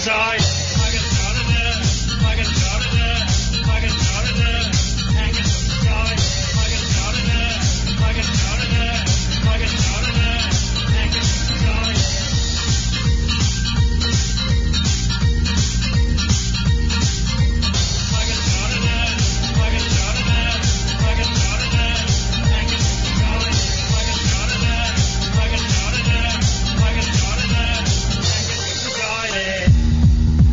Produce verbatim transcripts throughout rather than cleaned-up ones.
side. I get started there. I get started there. I get started there. Hang it from the side. I get started there. I get started there. I get started there. Hang it from the side. I get started there. I get started there. I get started there. Hang it from the side. I get started there. I get started there. I get started there. Hang it from the side.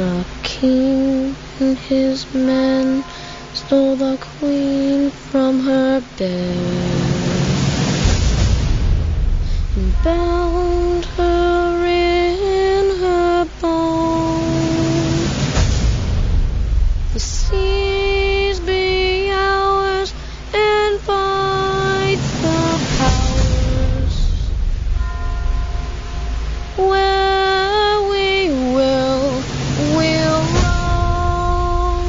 The king and his men stole the queen from her bed and bound her in her bones. The seas be ours and fight the powers where we will, will roam.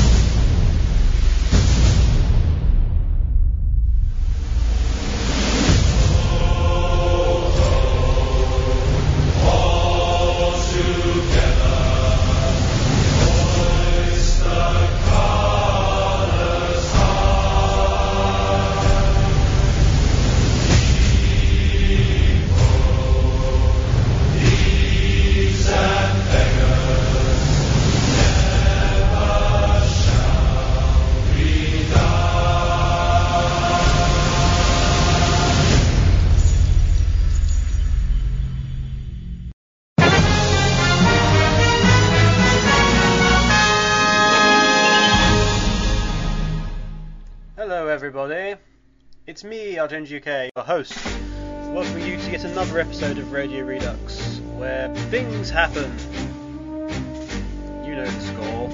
Hello everybody, it's me, Argent U K, your host, welcoming you to yet another episode of Radio Redux, where things happen. You know the score.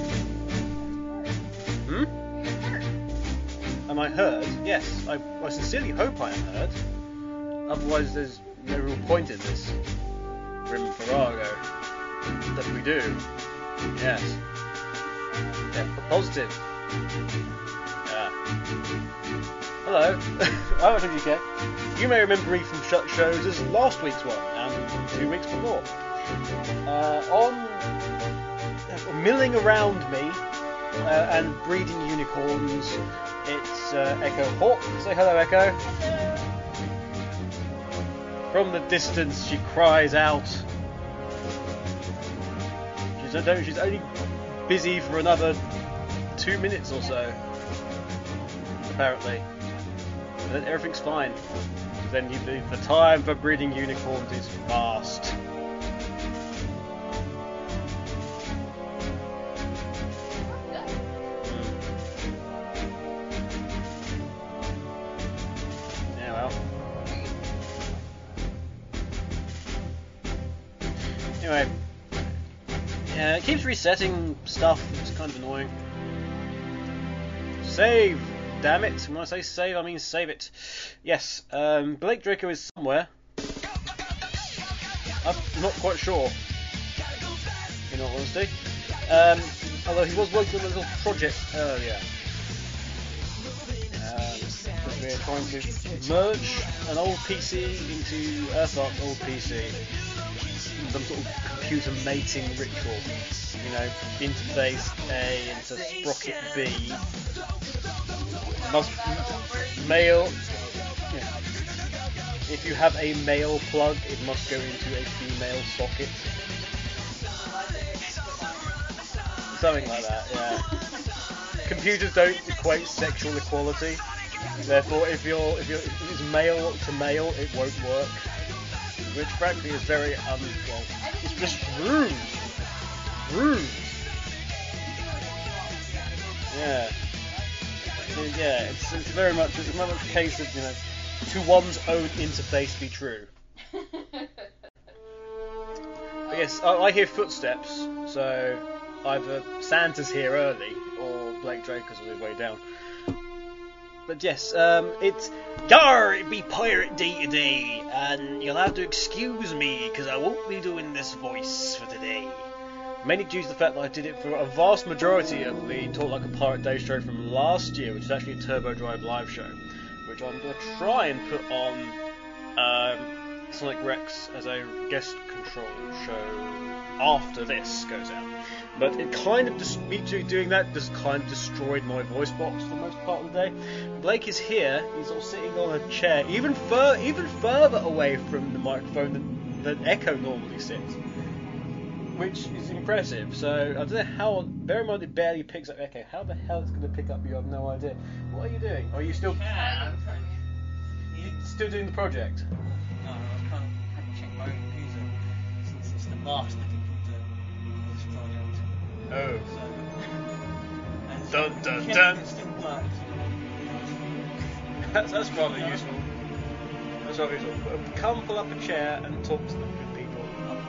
Hmm? Am I heard? Yes, I, I sincerely hope I am heard. Otherwise there's no real point in this Grim Farrago that we do. Yes. Yeah, positive. Hello, I'm Argent U K. You may remember me from such shows as last week's one and two weeks before. Uh, on uh, milling around me uh, and breeding unicorns, it's uh, Echo Hawk. Say hello, Echo. From the distance, she cries out. She's, uh, she's only busy for another two minutes or so, apparently. And then everything's fine. Then you, the, the time for breeding unicorns is fast. Mm. Yeah, well. Anyway. Yeah, it keeps resetting stuff. It's kind of annoying. Save! Damn it, when I say save, I mean save it. Yes, um, Blake Draco is somewhere. I'm not quite sure, in all honesty. Um, although he was working on a little project earlier. Um, we're trying to merge an old P C into Earthart's old P C. Some sort of computer mating ritual. You know, interface A into sprocket B. Must male. Yeah. If you have a male plug, it must go into a female socket. Something like that, yeah. Computers don't equate sexual equality. Therefore, if you're if you're if it's male to male, it won't work. Which frankly is very um well, it's just rude. Rude. Yeah. Yeah, it's, it's very much it's very much a case of, you know, to one's own interface be true. But yes, I, I hear footsteps, so either Santa's here early or Blake Draco's on his way down. But yes, um, it's Yar, it be Pirate Day today, and you'll have to excuse me because I won't be doing this voice for today. Mainly due to the fact that I did it for a vast majority of the Talk Like a Pirate Day show from last year, which is actually a Turbo Drive live show, which I'm going to try and put on um, Sonic Rex as a guest control show after this goes out. But it kind of, just me doing that, just kind of destroyed my voice box for the most part of the day. Blake is here, he's sort of sitting on a chair, even, fur- even further away from the microphone than, than Echo normally sits. Which is impressive, so I don't know how, bear in mind it barely picks up Echo, how the hell it's going to pick up you, I have no idea. What are you doing? Are you still Yeah, you still doing the project? no, I was kind of having to check my own computer since it's the master computer of this project. Oh. And Dun, so dun, check dun. it still works. That's, that's rather useful. That's rather useful. Come pull up a chair and talk to them, good people.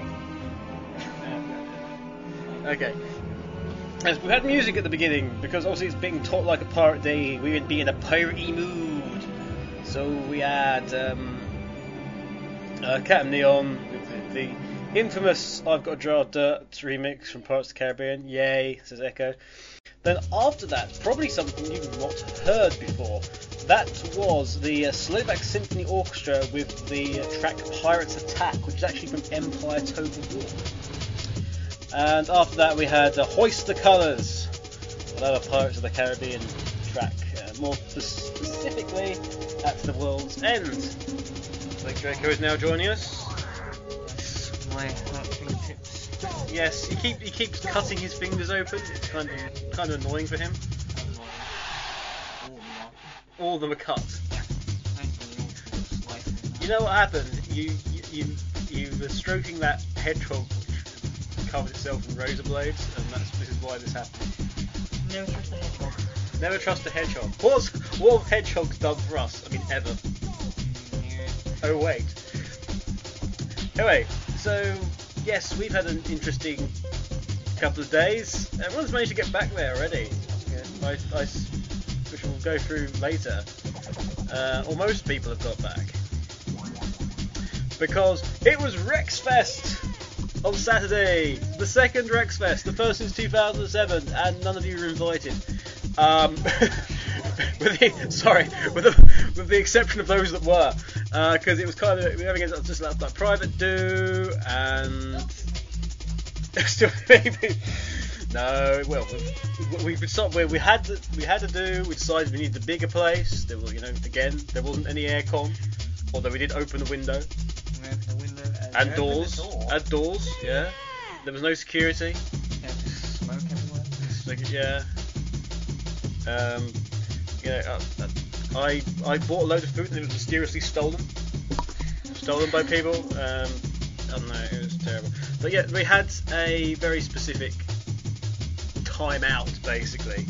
Okay. Yes, we had music at the beginning because obviously it's being taught like a pirate day. We would be in a piratey mood. So we had um, uh, Captain Neon with the, the infamous "I've Got a Jar of Dirt" remix from Pirates of the Caribbean. Yay, says Echo. Then after that, probably something you've not heard before. That was the uh, Slovak Symphony Orchestra with the uh, track Pirates Attack, which is actually from Empire Total War. And after that we had uh, Hoist the Colours, another Pirates of the Caribbean track, uh, more spe- specifically at the World's End. Blake Draco is now joining us. Yes, my hurt fingertips. Yes, he keep he keeps cutting his fingers open. It's kind of kind of annoying for him. All of them are cut. You know what happened? You you you, you were stroking that hedgehog which covered itself in razor blades, and that's this is why this happened. Never trust a hedgehog. Never trust a hedgehog. What's what have hedgehogs done for us? I mean, ever. Oh wait. Anyway, so yes, we've had an interesting couple of days. Everyone's managed to get back there already. Yeah, I, I, which we'll go through later. Uh, or most people have got back. Because it was Rexfest on Saturday, the second Rexfest, the first since two thousand seven, and none of you were invited. Um, with the, sorry, with the, with the exception of those that were, because uh, it was kind of we were having it just like, like private do, and still maybe no. Well, we we stopped where we had to, we had to do. We decided we needed a bigger place. There was, you know, again there wasn't any aircon, although we did open the window. We opened the window and, And we doors, opened the door. and doors, yeah. There was no security. Yeah, just smoke everywhere. Like, yeah. Um, yeah. Uh, I I bought a load of food and it was mysteriously stolen. Stolen by people. Um, I don't know. It was terrible. But yeah, we had a very specific time out, basically.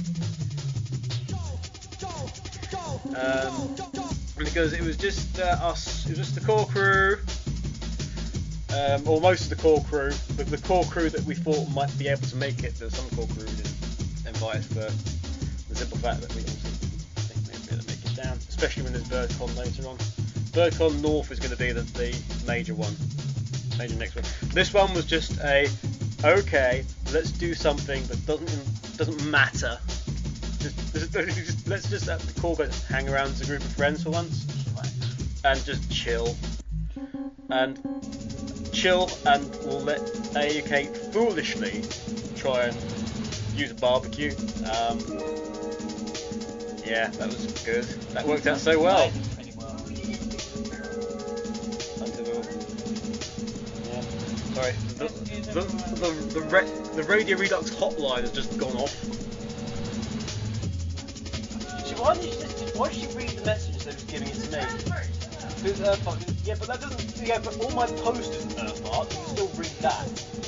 Um, because it was just uh, us. It was just the core crew. Um, or most of the core crew, but the core crew that we thought might be able to make it, there's some core crew who didn't invite us for the simple fact that we also think they'd be able to make it down, especially when there's BirdCon later on. BirdCon North is going to be the, the major one, major next one. This one was just a, okay, let's do something that doesn't doesn't matter. Just, just, just let's just have the core guys hang around as a group of friends for once, and just chill. And chill, and we'll let A U K foolishly try and use a barbecue. Um, yeah, that was good. That worked out so well. Pretty well. Until, yeah. Sorry, the the the the, re- the Radio Redux hotline has just gone off. Why did she just, why did she read the message instead of just giving it to me? Because Earthart, yeah, but that doesn't. Yeah, but all my post isn't Earthart. You can still read that.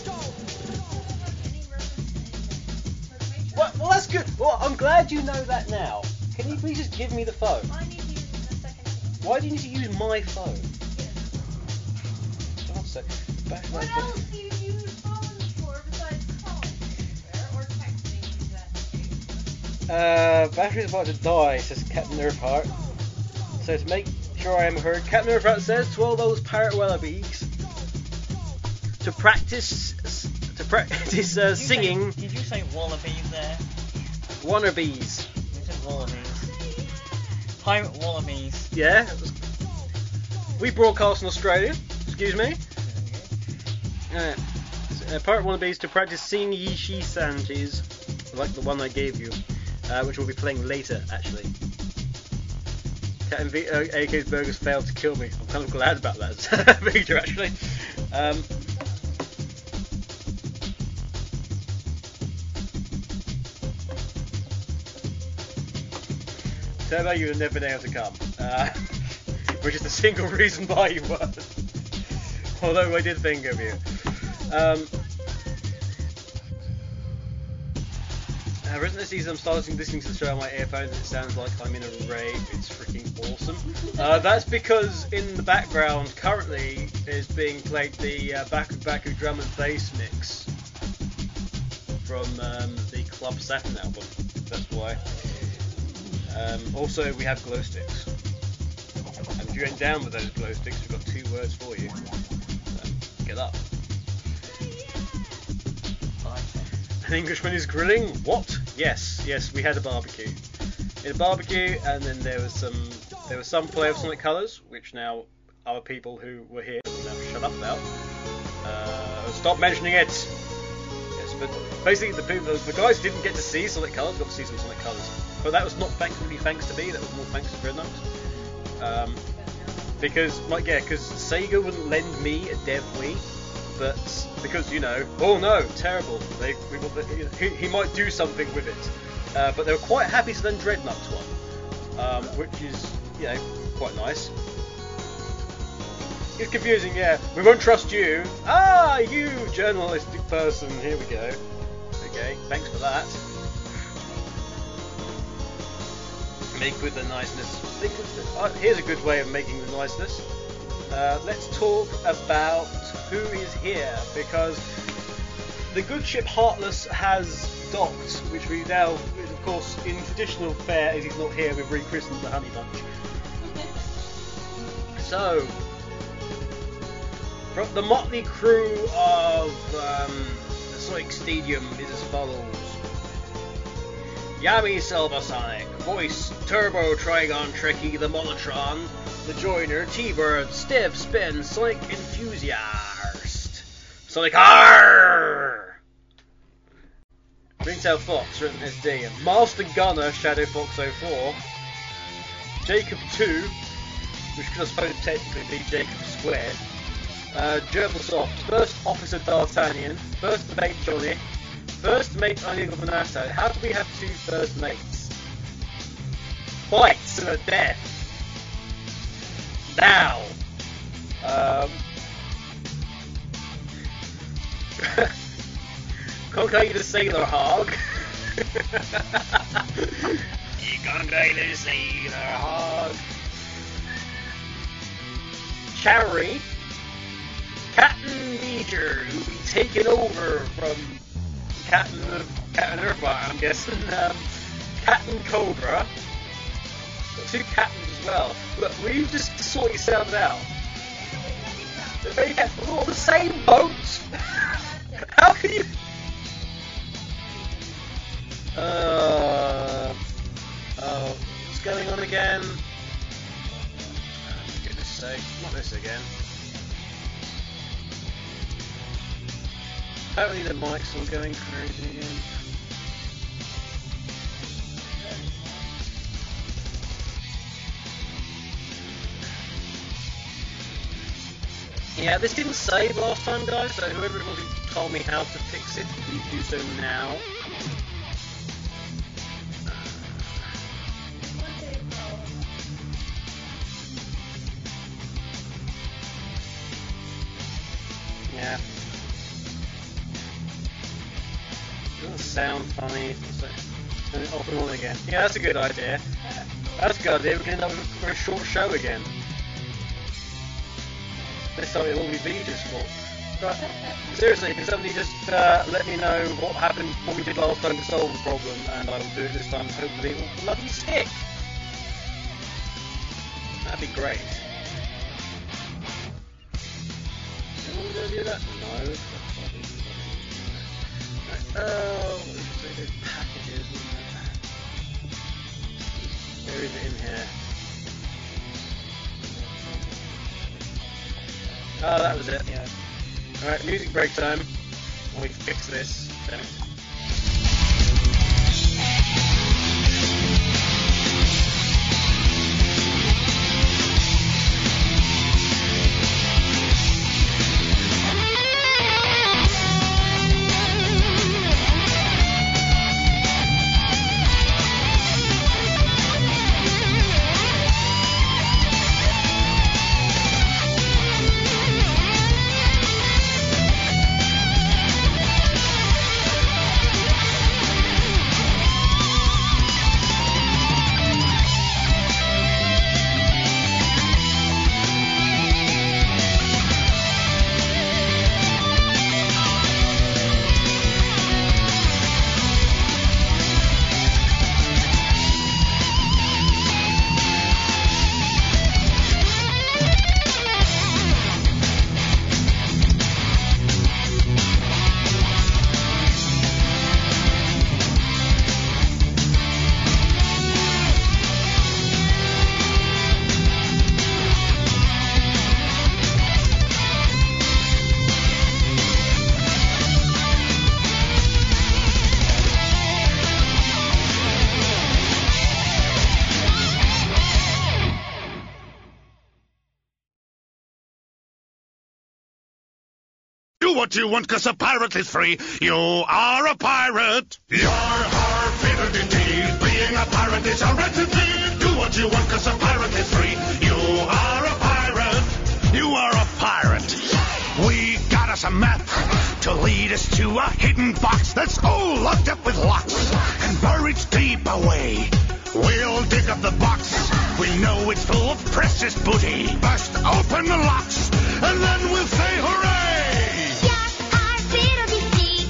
Well, well, that's good. Well, I'm glad you know that now. Can you please just give me the phone? I need to use it in a second. Why do you need to use my phone? Yes. One sec. Back What my else do you use phones for besides calling or texting in that case? Uh, battery's about to die, says Captain Earthart. So to make sure I am heard, Captain Earthart says to all those pirate wallabies to practice to practice uh, Did you singing. Say, did you say wallabies there? Wannabees. You said wallabies. Pirate wallabies. Yeah. We broadcast in Australia. Excuse me. Uh, uh, pirate wallabies to practice singing Yishi Sanjis, like the one I gave you, uh, which we'll be playing later, actually. Captain v- uh, A K's Burgers failed to kill me. I'm kind of glad about that feature, actually. Um, Turbo, you have never been able to come, uh, which is the single reason why you weren't. Although I did think of you. Um, ever since season I'm starting listening to the show on my earphones and it sounds like I'm in a rave. It's freaking awesome. Uh, that's because in the background currently is being played the uh, Baku Baku drum and bass mix from um, the Club Saturn album. That's why. Um, also, we have glow sticks. And if you went down with those glow sticks, we've got two words for you. So, get up. An Englishman is grilling? What? Yes, yes, we had a barbecue. We had a barbecue, and then there was some there was some play of Sonic Colors, which now other people who were here will now shut up about. Uh, stop mentioning it. Yes, but basically the people, the guys who didn't get to see Sonic Colors got to see some Sonic Colors. But that was not thankfully thanks to me. That was more thanks to Dreadnought. Um, because, like, yeah, because Sega wouldn't lend me a Dev Wii. But because, you know, oh no, terrible, they, we, he, he might do something with it. Uh, but they were quite happy to lend Dreadnought one, um, which is, you know, quite nice. It's confusing, yeah. We won't trust you. Ah, you journalistic person. Here we go. Okay, thanks for that. Make with the niceness. Uh, here's a good way of making the niceness. Uh, let's talk about who is here, because the good ship Heartless has docked, which we now, of course, in traditional fare, as he's not here, we've rechristened the Honey Bunch. So, from the motley crew of um, the Sonic Stadium is as follows. Yami Silversonic, Voice, Turbo, Trigon, Trekkie, the Molotron, the Joiner, T-Bird, Stiv, Spin, Sonic Enthusiast, Sonic R, Ringtail Fox, written S D, Master Gunner, Shadow Fox oh four, Jacob two, which could I suppose technically be Jacob squared, uh, Gerbilsoft, First Officer D'Artagnan, First Mate Johnny, First Mate Onion Bonato. How do we have two first mates? Fights to the death. Now, um, Conquer the Sailor Hog. You conquer the Sailor Hog. Cherry, Captain Beecher, who'll be taking over from Captain Captain Earthfire, I'm guessing. Um, Captain Cobra. Got two captains as well. Look, will you just sort yourselves out? They have all the same boats. How can you? Uh, oh, what's going on again? Oh, for goodness sake, not this again. Apparently the mic's all going crazy again. Yeah, this didn't save last time, guys, so whoever it was who told me how to fix it, please do so now. Yeah. Doesn't sound funny. So, turn it off and on again. Yeah, that's a good idea. That's a good idea. We can end up with a short show again. This time it will be Vita's fault. But seriously, can somebody just uh, let me know what happened, what we did last time to solve the problem, and I will do it this time. Hopefully, it will bloody stick. That'd be great. Am I going to do that? No. Oh, there's packages. Where is it in here? Oh, that was it, yeah. Alright, music break time. While we fix this. Then. Do what you want, 'cause a pirate is free. You are a pirate. Yar, har, fiddle-dee-dee. Being a pirate is a right-to-be. Do what you want, 'cause a pirate is free. You are a pirate. You are a pirate. We got us a map to lead us to a hidden box that's all locked up with locks and buried deep away. We'll dig up the box. We know it's full of precious booty. Burst open the locks, and then we'll say hooray! Yar, har, fiddle-dee-dee.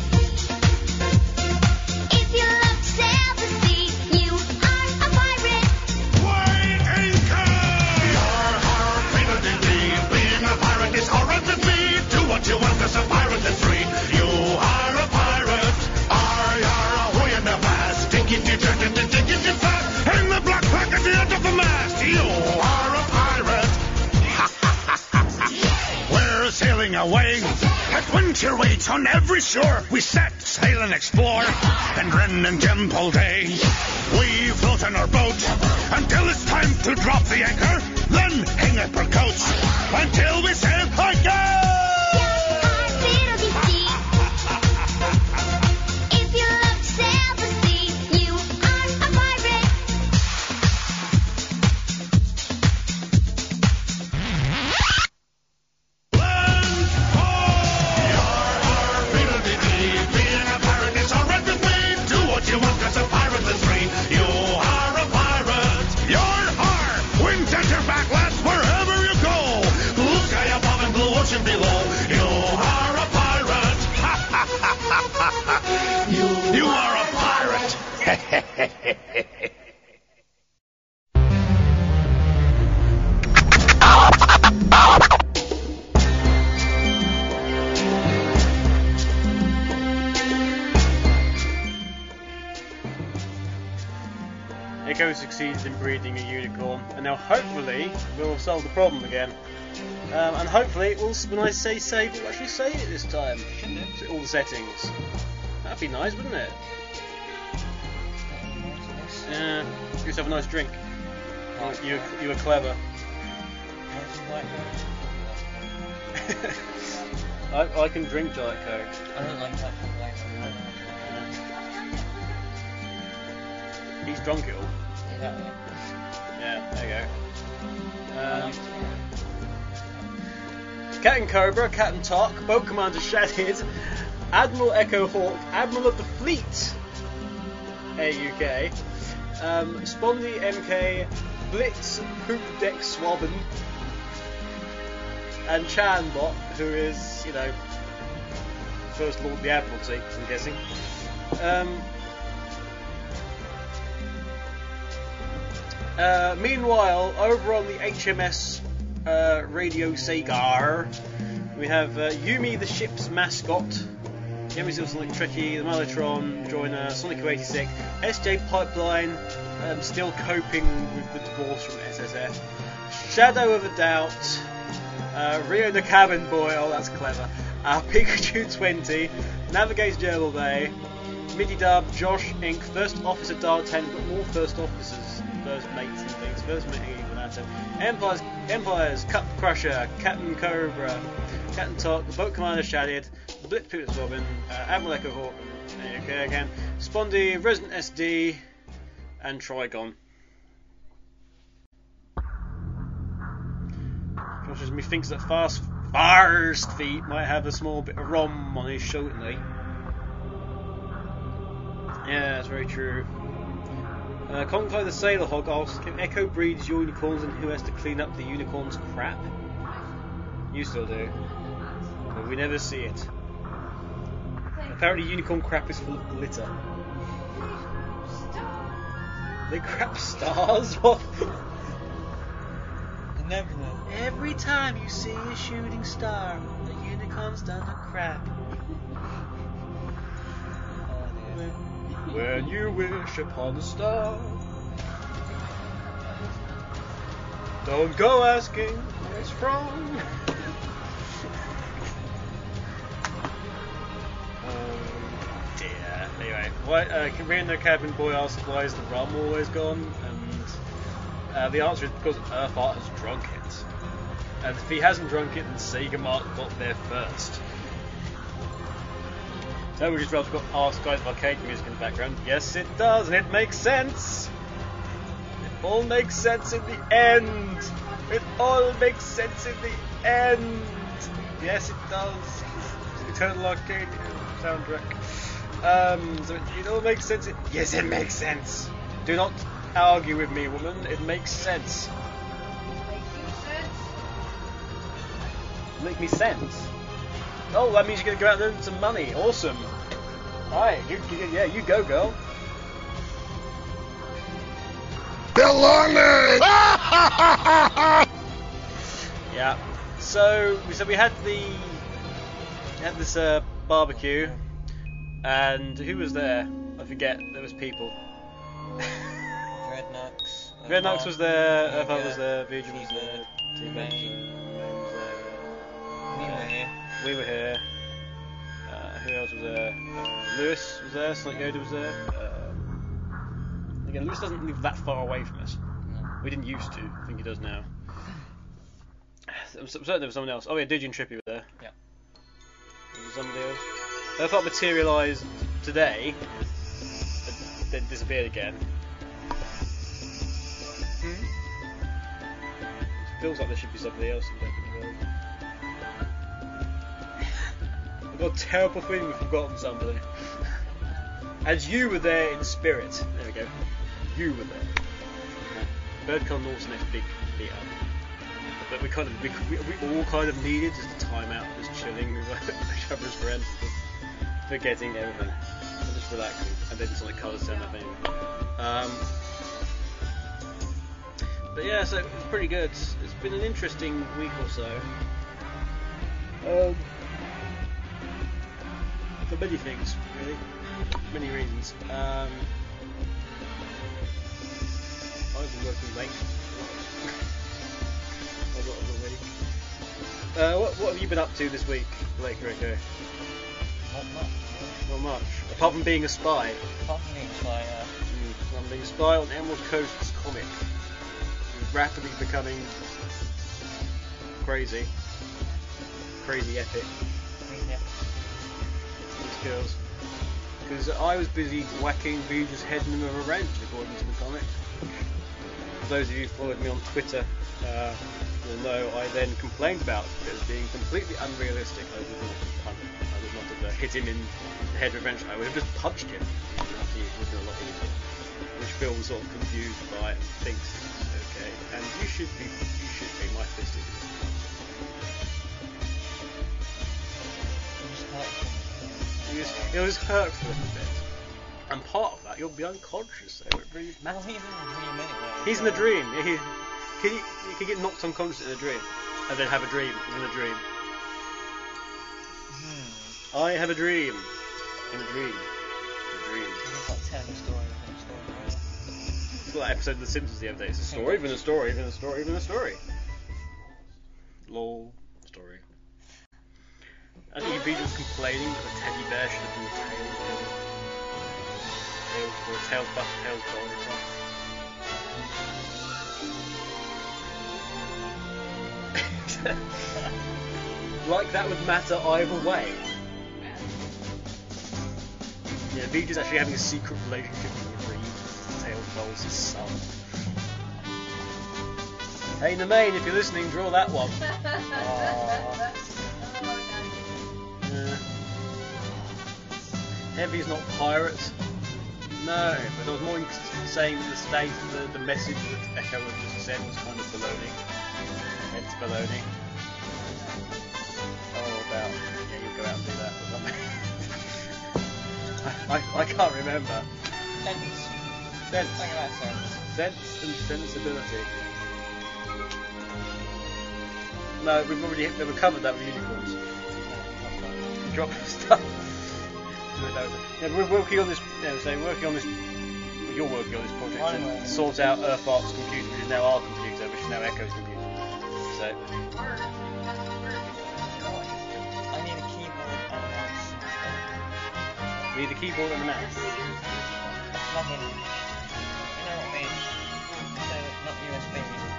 If you love to sail the sea, you are a pirate. Weigh anchor! Yar, har, fiddle-dee-dee. Being a pirate is horrid to be. Do what you want, 'cause a pirate is free. You are a pirate. Ar, yar, ahoy in the mast. Diggity-diggity, diggity-fast. Hang the black flag at the end of the mast. You are a pirate. We're sailing away. Adventure waits on every shore. We set sail and explore, and run and jump all day. We float on our boat until it's time to drop the anchor. Then hang up our coats until we say hi go. Yar, har, fiddle-dee-dee. If you love to sail the sea, you are a pirate. Land ho! Yar, har, fiddle-dee-dee. Being a pirate is horrid to be. Do what you want, 'cause a pirate is free. You are a pirate. Yar, har! Wind at your back, lads, wherever you go. Blue sky above and blue ocean below. You are a pirate. you, you are a pirate. Echo succeeds in breeding a unicorn, and now hopefully we'll solve the problem again. Um, and hopefully, it will, when I say save, it will actually save it this time. So all the settings. That'd be nice, wouldn't it? Yeah. You just have a nice drink. You, you, you were clever. I, I can drink Diet Coke. I don't like that. He's drunk it all. Yeah. Yeah, there you go. Um, Captain Cobra, Captain Tark, Boat Commander Shadid, Admiral Echo Hawk, Admiral of the Fleet, A U K, um, Spondy M K, Blitz Poop Deck Swabben, and Chanbot, who is, you know, First Lord of the Admiralty, I'm guessing. Um, Uh, meanwhile, over on the H M S uh, Radio Sagar, we have uh, Yumi, the ship's mascot, Yumi still Sonic Trekkie, the Mellotron, Joiner, Sonic eighty-six, S J Pipeline, um, still coping with the divorce from S S F, Shadow of a Doubt, uh, Rio the Cabin Boy, oh that's clever, uh, Pikachu twenty, Navigator Gerbil Bay, Midi Dub, Josh Incorporated, First Officer Dial ten, but more First Officers, First Mates and things, First Mate even that. Empires, Empires, Cup Crusher, Captain Cobra, Captain Talk, the Boat Commander Shadid, Blitz Poots Robin, uh, Admiral Echo Hawk, okay again, Spondy, Resident S D, and Trigon. Josh as me thinks that Fast Fast Feet might have a small bit of rom on his shoulder. Yeah, that's very true. Uh, Conco the Sailor Hog asks if Echo breeds unicorns and who has to clean up the unicorn's crap? You still do. But we never see it. Apparently unicorn crap is full of glitter. They crap stars? What? Never know. Every time you see a shooting star, the unicorn's done a crap. When you wish upon a star, don't go asking where it's from. Oh dear. Anyway, why, uh, Korean No Cabin Boy asks why is the rum always gone, and uh, the answer is because Earthart has drunk it. And if he hasn't drunk it, then Sega Mark got there first. So we just rather got Ask Guys of Arcade music in the background. Yes, it does, and it makes sense. It all makes sense in the end. It all makes sense in the end. Yes, it does. Eternal Arcade soundtrack. Um, so it, it all makes sense. It, yes, it makes sense. Do not argue with me, woman. It makes sense. Make me sense. Oh, that means you're gonna go out and earn some money. Awesome. Alright, you, you, yeah, you go, girl. Belonging! Yeah. So, so we had the we had this uh, barbecue, and who was there? I forget. There was people. Rednux. Rednux was there. Omega, Earthart was there. Vision was T-Bird, there. T-Bird was Main. there. Main was there. We were here. We were here. Uh, who else was there? Uh, Lewis was there. Sonic Yoda was there. Uh, again, Lewis doesn't live that far away from us. No. We didn't used to. I think he does now. I'm certain there was someone else. Oh yeah, Digi and Trippy were there. Yeah. Was there somebody else? I thought materialised today, but then disappeared again. Hmm? It feels like there should be somebody else in the world. I've got a terrible feeling we've forgotten somebody. As you were there in spirit. There we go. You were there. Birdcon North's next big meet up. But we kind of, we, we, we all kind of needed just a time out, just chilling with each other's friends, just forgetting everything, and just relaxing, and then Sonic Colors turned up anyway. Um, but yeah, so it was pretty good. It's been an interesting week or so. Um, for many things, really. Many reasons. Um, I've been working late. A lot of the week. Uh, what, what have you been up to this week, Blake Rico? Not much. Not much. Apart from being a spy. Apart from being a spy, uh, Mm, apart from being a spy on Emerald Coast's comic. Who's rapidly becoming crazy. Crazy epic. yeah. These girls. Because I was busy whacking Vija's head in with a wrench, according to the comic. For those of you who followed me on Twitter, uh, will know I then complained about it as being completely unrealistic. I would not have, I would not have uh, hit him in the head with a wrench. I would have just punched him. After he would have been a lot easier. Which Phil was sort of confused by and thinks it's okay. And you should be, you should be. My fist is. It was, it was hurtful a bit. And part of that, you'll be unconscious, so it really Well, matters. he's in a dream anyway. He's in so- a dream. He, can you, you can get knocked unconscious in a dream, and then have a dream in a dream. Hmm. I have a dream. In a dream. A dream. He's like telling a story within a story, really. It's like that episode of The Simpsons the other day. It's a story, even a story, even a story, even a story. Lol. Story. I think Vija was complaining that the teddy bear should have been tailed. Tailed or a tailed buff, tailed gone or something. Like that would matter either way. Yeah, Vija's actually having a secret relationship with Reed, Tailed Doll's son. Hey Namain, if you're listening, draw that one. Aww. Yeah. Heavy's not pirate. No, but I was more interested in saying that the state, the, the message that Echo had just said was kind of baloney. It's baloney. Oh, about, yeah, you go out and do that or something. I, I, I can't remember. Sense. Sense. Something about sense. Sense and sensibility. No, we've already we've covered that with unicorns. Drop stuff. Yeah, we're working on this. Yeah, so we're working on this. Well, you're working on this project Anyway. to sort out Earthart's computer, which is now our computer, which is now Echo's computer. So I need a keyboard and a mouse. we need a keyboard and a mouse. Nothing. You know what I mean? So, not U S B.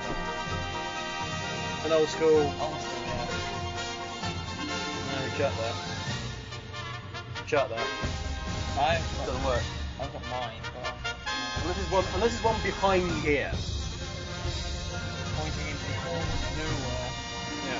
An old school. Old school, yeah. No, we shut that. chart there. I've It got, doesn't work. I've got mine. But I'm Unless there's one, unless there's one behind here. pointing into the corner of nowhere. Yeah.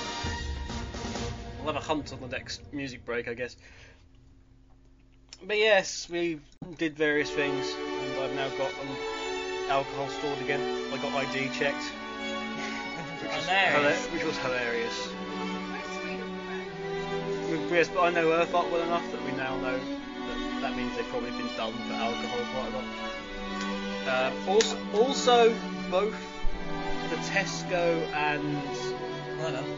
We'll have a hunt on the next music break, I guess. But yes, we did various things, and I've now got um, alcohol stored again. I got I D checked, which was, Hilarious. hila- which was hilarious. Where's Sweden? We- Yes, but I know Earthart well enough that we now know that that means they've probably been done for alcohol quite a lot. Uh, also, also, both the Tesco and Well done.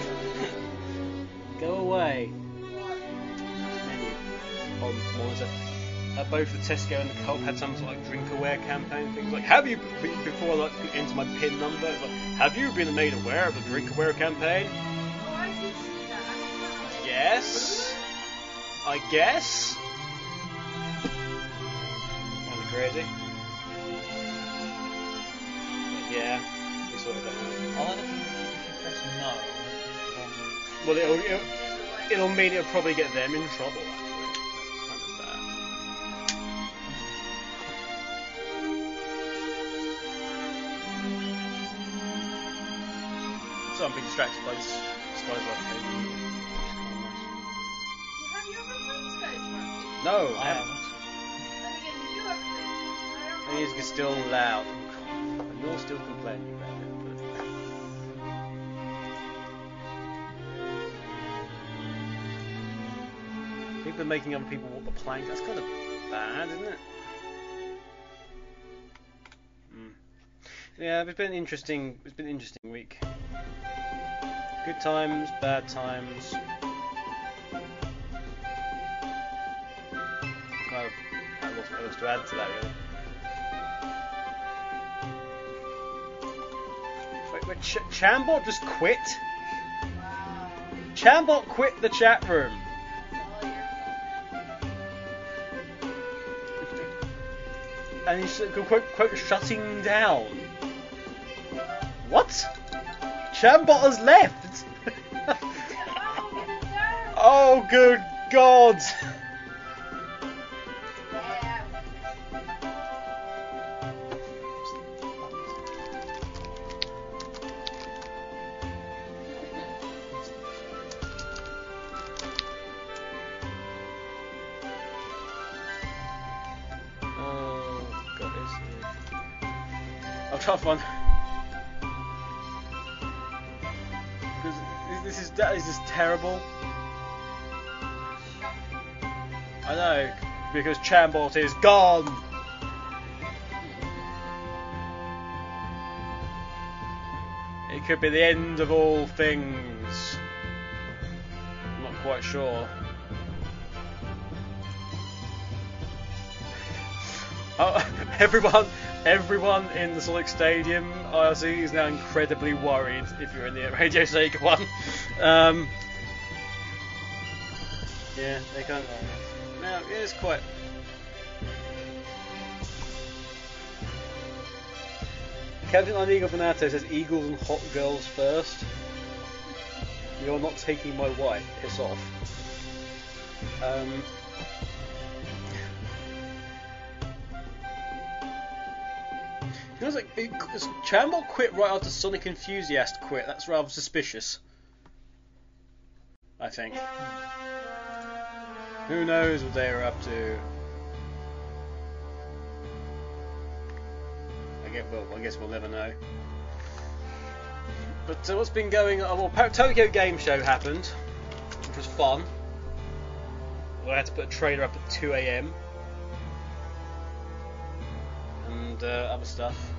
Go away. Menu on monitor. Uh, both the Tesco and the Co-op had some sort of like drink aware campaign things like have you be- before I like enter my PIN number it's like, have you been made aware of the drink aware campaign? Oh, I did see that. I saw it. Yes. I guess. Kind of crazy. But yeah, we sort of don't know. I'll let if you, if you press no. Um, Well, it'll, it'll, it'll mean it'll probably get them in trouble, actually. Kind of bad. So I'm being distracted by this Sky's Life thing. Have you ever played Skyscraper? No, I I haven't. Then again, you do have to. I don't It is know. still loud. And you're still complaining about it, but... People are making other people walk the plank. That's kind of bad, isn't it? Mm. Yeah, it's been an interesting. It's been an interesting week. Good times, bad times. Kind of, I have nothing else to add to that, really. Wait, wait, Ch- Chambot just quit? Wow. Chambot quit the chat room. It's all your fault. And he's uh, quote, quote, shutting down. What? Chambot has left! Oh, get it down. Oh, good God! Yeah. Oh, God, it's... I'll try to find... Because this is, that is just terrible. I know, because Chambot is gone! It could be the end of all things. I'm not quite sure. Oh, everyone, everyone in the Sonic Stadium, I see, is now incredibly worried. If you're in the Radio Sega one, um, yeah, they can't. Now it's quite. Captain on Eagle Fanato says Eagles and hot girls first. You're not taking my wife. Piss off. Um. You know, it's like, it, it's, Chambot quit right after Sonic Enthusiast quit. That's rather suspicious. I think. Who knows what they were up to? I guess, well, I guess we'll never know. But uh, what's been going on? Well, Pa- Tokyo Game Show happened, which was fun. I had to put a trailer up at two a m and uh, other stuff.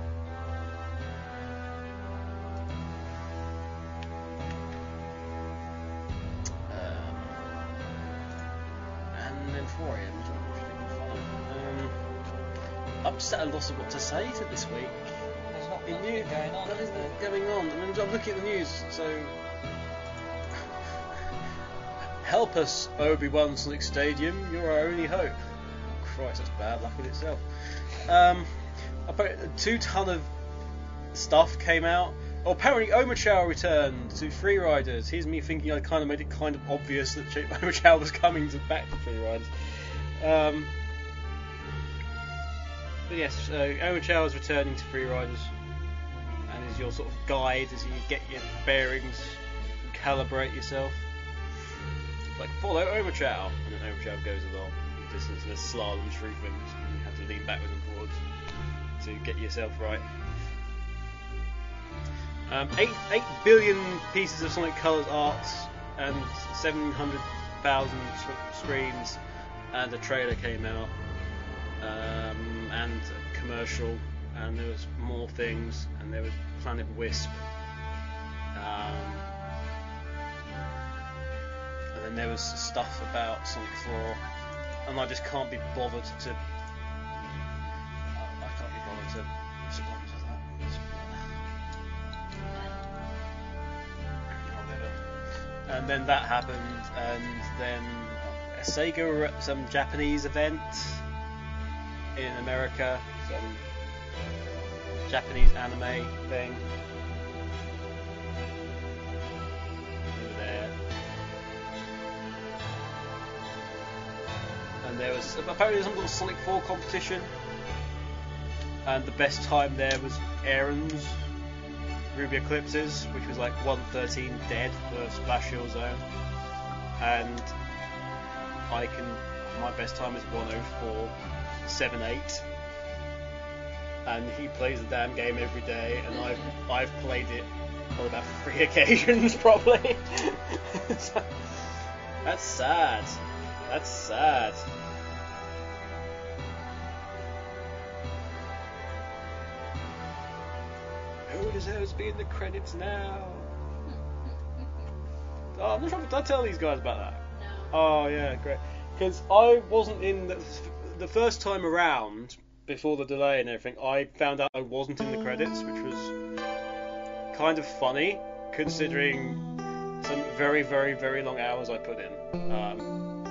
Um, and then four a m which was fun. Um, upset at loss of what to say to this week. There's not In nothing new- going on, is nothing there? going on. I mean, I'm looking at the news, so help us, Obi-Wan Sonic Stadium. You're our only hope. Christ, that's bad luck in itself. Um, about two ton of stuff came out. Oh, apparently Omochao returned to Free Riders. Here's me thinking I kind of made it kind of obvious that Omochao was coming to back to Free Riders. Um, but yes, so Omochao is returning to Free Riders and is your sort of guide as you get your bearings and calibrate yourself. Like, follow Omochao, and then Omochao goes along the distance and there's slaloms through things and you have to lean backwards and forwards to get yourself right. Um, eight, eight billion pieces of Sonic Colors art and seven hundred thousand screens, and a trailer came out, um, and a commercial, and there was more things, and there was Planet Wisp, um, and then there was stuff about Sonic four, and I just can't be bothered to. I can't be bothered to. And then that happened, and then Sega were at some Japanese event in America, some Japanese anime thing. We were there. And there was apparently some sort of Sonic four competition, and the best time there was Aaron's Ruby Eclipses, which was like one thirteen dead for Splash Hill Zone, and I can my best time is one oh four seventy-eight, and he plays the damn game every day, and I've I've played it on about three occasions probably. So, that's sad. That's sad. Who deserves to be in the credits now? Oh, I'm not sure. Did I tell these guys about that? No. Oh yeah, great. Because I wasn't in the, the first time around before the delay and everything. I found out I wasn't in the credits, which was kind of funny considering some very, very, very long hours I put in. Um,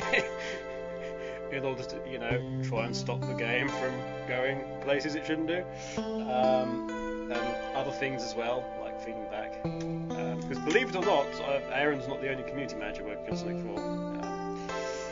in order to, you know, try and stop the game from going places it shouldn't do. Um, and other things as well, like feeding back. Um, because believe it or not, uh, Aaron's not the only community manager working on Sonic four. Um,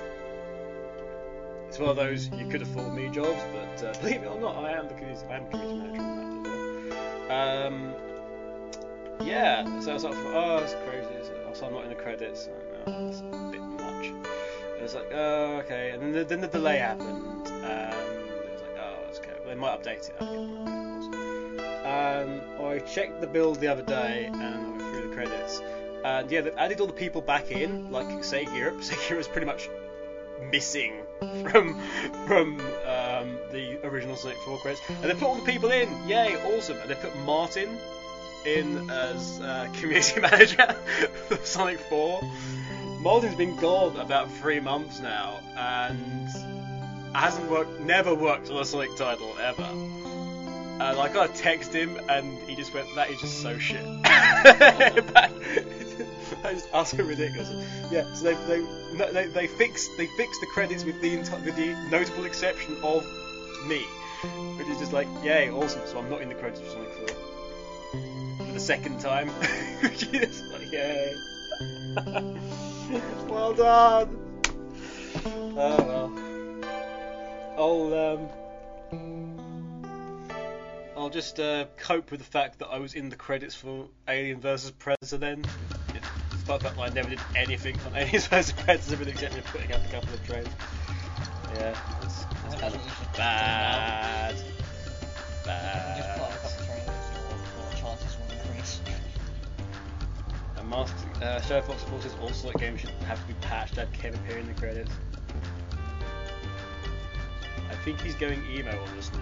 it's one of those you could have fooled me jobs, but uh, believe it or not, I am the community, I am the community manager on that as well. Um, yeah, so I was like, oh, that's crazy. So I'm not in the credits. I know, that's a bit much. And it's like, oh, okay. And then the, then the delay happened, and it was like, oh, that's okay. Well, they might update it. I don't know. Um, I checked the build the other day, and I went through the credits. And yeah, they added all the people back in, like Sega Europe. Sega Europe was pretty much missing from from um, the original Sonic four credits. And they put all the people in. Yay, awesome. And they put Martin in as uh, community manager for Sonic four. Martin's been gone about three months now, and hasn't worked, never worked on a Sonic title ever. And like I text him, and he just went, "That is just so shit." That is utterly ridiculous. Yeah, so they they they, they fixed they fixed the credits with the enti- with the notable exception of me, which is just like, yay, awesome. So I'm not in the credits for Sonic four for the second time, which is like, yay. Well done. Oh well. I'll um. I'll just uh, cope with the fact that I was in the credits for Alien versus. Predator then. Yeah, despite the fact that I never did anything on Alien versus. Predator except for putting up a couple of trailers. Yeah, it's, it's kind of bad. Just put Bad. up a couple of trailers, or, or chances will increase. And Master, uh, Shadow Fox Forces also like games should have to be patched to have Kevin appear in the credits. I think he's going emo on us now.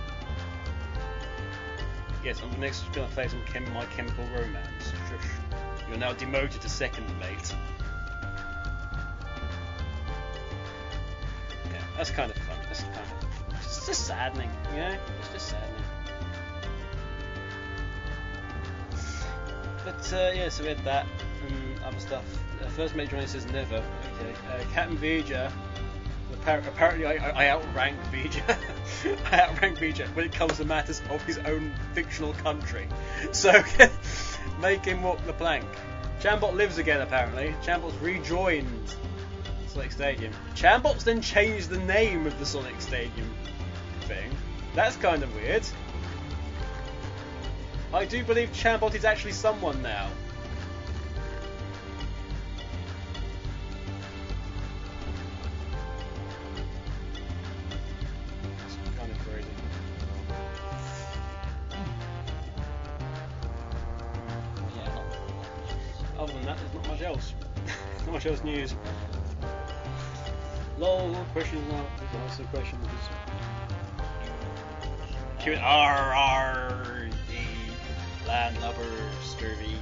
Yes, I'm next going to play some Chem- My Chemical Romance. Shush. You're now demoted to second mate. Yeah, that's kind of fun. That's kind of. It's just saddening, you know? It's just saddening. But uh, yeah, so we had that and other stuff. Uh, first Major Runner says never. Okay. Uh, Captain Vija Appar- Apparently, I, I I outrank Vijay. I outrank Vijay when it comes to matters of his own fictional country. So, make him walk the plank. Chambot lives again, apparently. Chambot's rejoined Sonic Stadium. Chambot's then changed the name of the Sonic Stadium thing. That's kind of weird. I do believe Chambot is actually someone now. It's kind of crazy. Yeah, not Other than that, there's not much else. Not much else news. Lol, question not. There's also a question because Q and R R D Landlubber Scurvy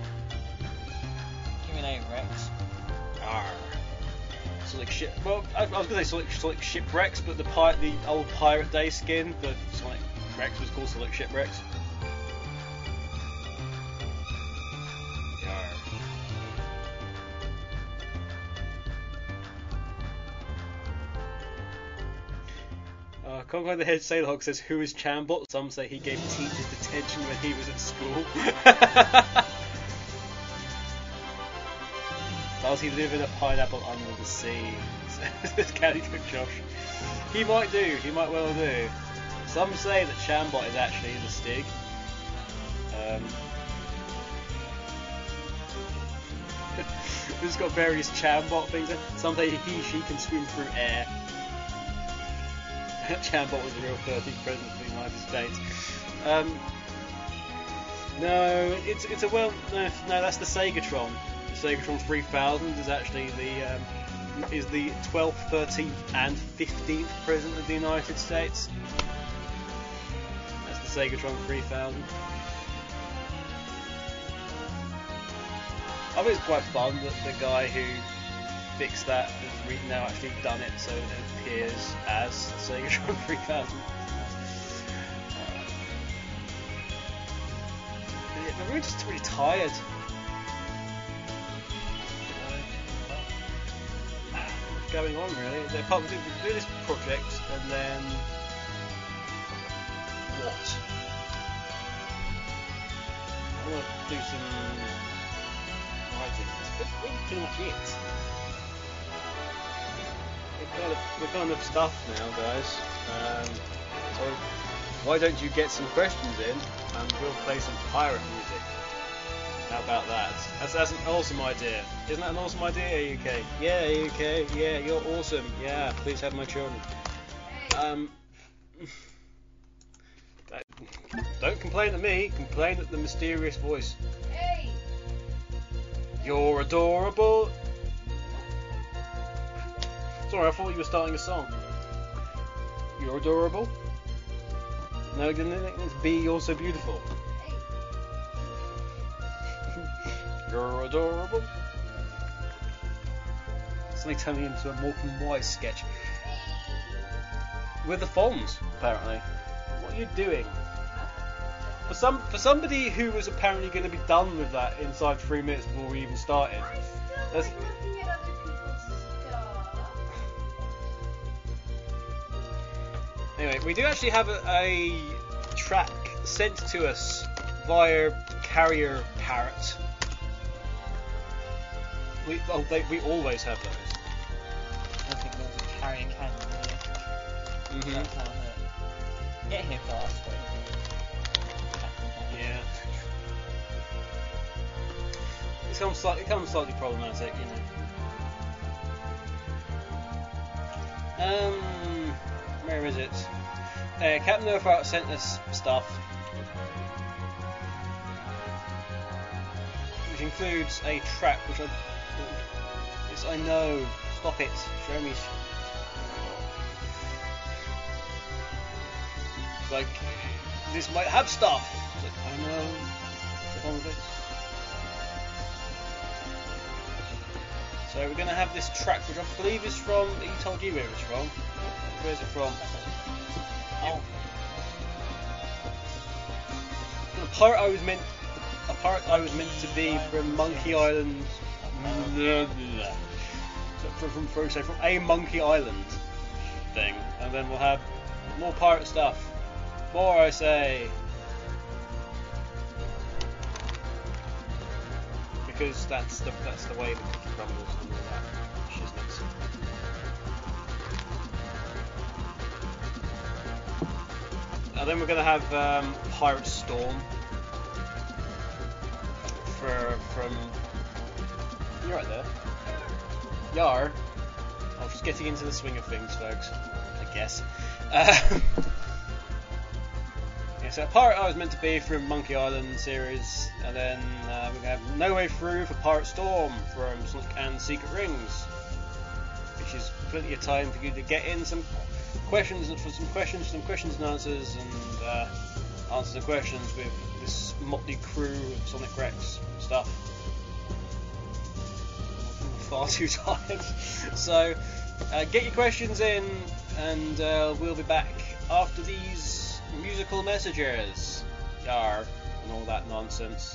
Q and A Rex. R. So like ship. Well, I, I was gonna say Sonic, Sonic Shipwrecks, but the pi- the old Pirate Day skin, the Sonic Rex was called Sonic Shipwrecks. Yarr. Uh, Conquer the Head Sailhawk says, "Who is Chambot?" Some say he gave teachers detention when he was at school. Does he live in a pineapple under the sea? Says Caddy Cook Josh. He might do. He might well do. Some say that Chambot is actually the Stig. Um, this has got various Chambot things. Some say he, she can swim through air. Chambot was the real thirteenth president of the United States. Um, no, it's it's a well no no that's the Segatron. The Segatron three thousand is actually the um, is the twelfth, thirteenth, and fifteenth president of the United States. That's the Segatron three thousand. I think it's quite fun that the guy who fixed that has re- now actually done it so it appears as Segatron three thousand. Uh, yeah, we're just really tired. What's going on really? They're part of do, do this project and then what? I want to do some writing. That's really pretty much it. We're kind of, we're kind of stuffed now, guys. Um, so why don't you get some questions in and we'll play some pirate music? How about that? That's, that's an awesome idea. Isn't that an awesome idea, A U K? Yeah, A U K. Yeah, you're awesome. Yeah, please have my children. Um, don't complain at me. Complain at the mysterious voice. Hey! You're adorable. Sorry, I thought you were starting a song. You're adorable. No, it didn't. It's B. You're so beautiful. You're adorable. Suddenly turning into a Morecambe Wise sketch. With the Fonz, apparently. What are you doing? For some, for somebody who was apparently going to be done with that inside three minutes before we even started. I'm still That's- like looking at other people's stuff. Anyway, we do actually have a, a track sent to us via Carrier Parrot. We oh, they, we always have those. I think there's a carrying cannon really. Mm-hmm. That's how it. Get here fast. but- Yeah. It becomes slightly, it becomes slightly problematic, you know. Um, where is it? Uh, Captain Earthart sent us stuff, which includes a track which I. Yes, I know. Stop it. Show me. It's like this might have stuff. It's like, I know. Get on with it. So we're going to have this track, which I believe is from. He told you where it's from. Where's it from? Oh, The part I was meant. A part I was meant to be from Monkey Island. So from, from, from, so from a Monkey Island thing, and then we'll have more pirate stuff. More, I say. Because that's the that's the way the cookie crumbles and all that shiznix. And then we're gonna have um, Pirate Storm for from you're right there. Yar. I was just getting into the swing of things, folks. I guess. Um, yeah, so Pirate I was meant to be from Monkey Island series, and then uh, we're gonna have No Way Through for Pirate Storm from Sonic and Secret Rings, which is plenty of time for you to get in some questions and for some questions, some questions and answers, and uh, answer the questions with this motley crew of Sonic Rex stuff. Far too tired. So uh, get your questions in, and uh, we'll be back after these musical messages. Yar, and all that nonsense.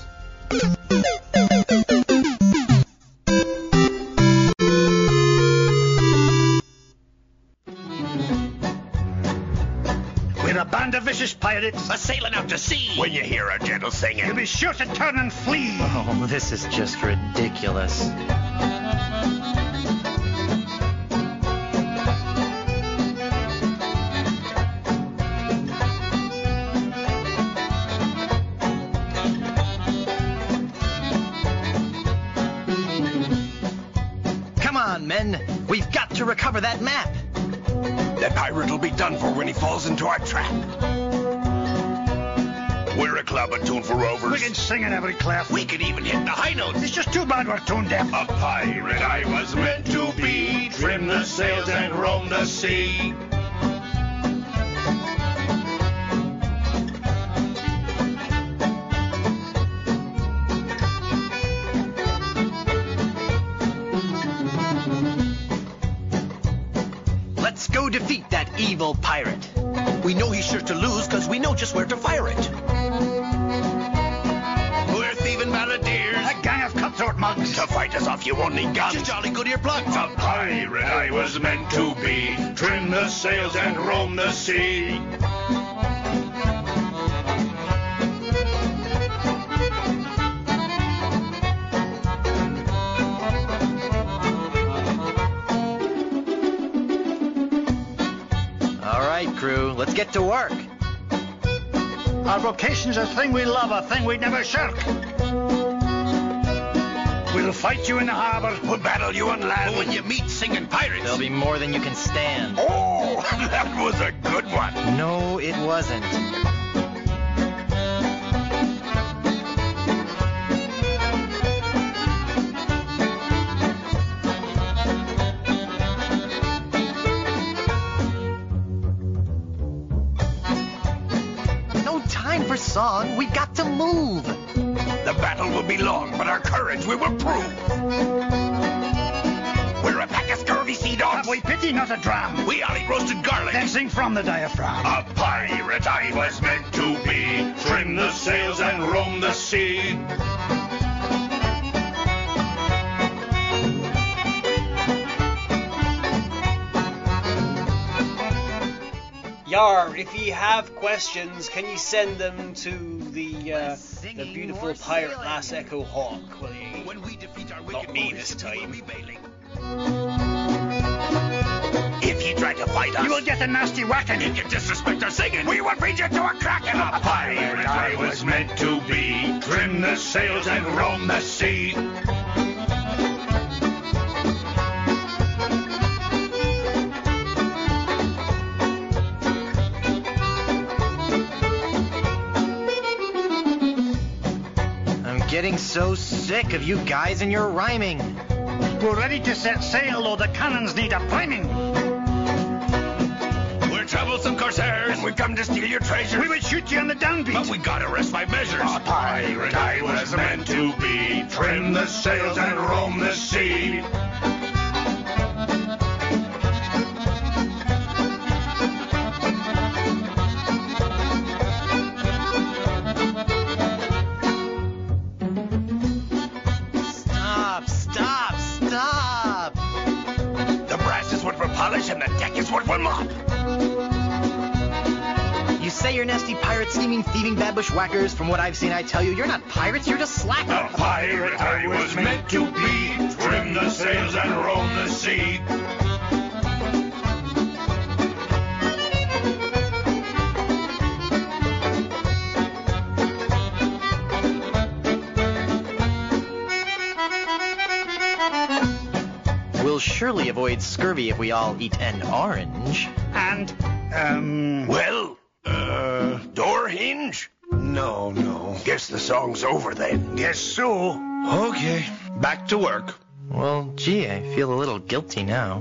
We're a band of vicious pirates A sailing out to sea. when you hear our gentle singing. You'll be sure to turn and flee. Oh, this is just ridiculous. Come on, men. We've got to recover that map. That pirate will be done for when he falls into our trap. We're a club attuned for rovers. We can sing in every clef. We can even hit the high notes. It's just too bad we're tone deaf. A pirate I was meant to be. Trim the sails and roam the sea. Let's go defeat that evil pirate. We know he's sure to lose because we know just where to fire it. We're thieving balladeers. A gang of cutthroat mugs. To fight us off, you only guns. Just jolly good earplugs. A pirate I was meant to be. Trim the sails and roam the sea. All right, crew, let's get to work. Our vocation's a thing we love, a thing we'd never shirk. We'll fight you in the harbor. We'll battle you on land. But when you meet singing pirates, There'll be more than you can stand. Oh, that was a good one. No, it wasn't. No time for song. We got to move. The battle will be long, but our courage we will prove. We're a pack of scurvy sea dogs. Have we pity, not a dram? We all eat roasted garlic. Then sing from the diaphragm. A pirate I was meant to be. Trim the sails and roam the sea. Yar, if you have questions, can you send them to the uh, the beautiful pirate lass Echo Hawk? Will you? When we defeat our Not wicked me foes, this we will time. be bailing. If you try to fight us, You will get a nasty whacking. if you disrespect our singing, we will beat you to a kraken. A pirate I was meant to be. Trim the sails and roam the sea. I'm getting so sick of you guys and your rhyming. We're ready to set sail, though the cannons need a priming. We're troublesome corsairs, and we come to steal your treasures. We would shoot you on the downbeat. But we gotta rest my measures. A pirate I was meant to be. Trim the sails and roam the sea. Stop, stop, stop. demolishing the deck is what we're not. You say you're nasty pirates, scheming, thieving, bad bushwhackers. From what I've seen, I tell you, you're not pirates, you're just slackers. A pirate I was meant to be, trim the sails and roam the sea. We'll surely avoid scurvy if we all eat an orange. And, um... Well, uh, door hinge? No, no. Guess the song's over then. Guess so. Okay, back to work. Well, gee, I feel a little guilty now.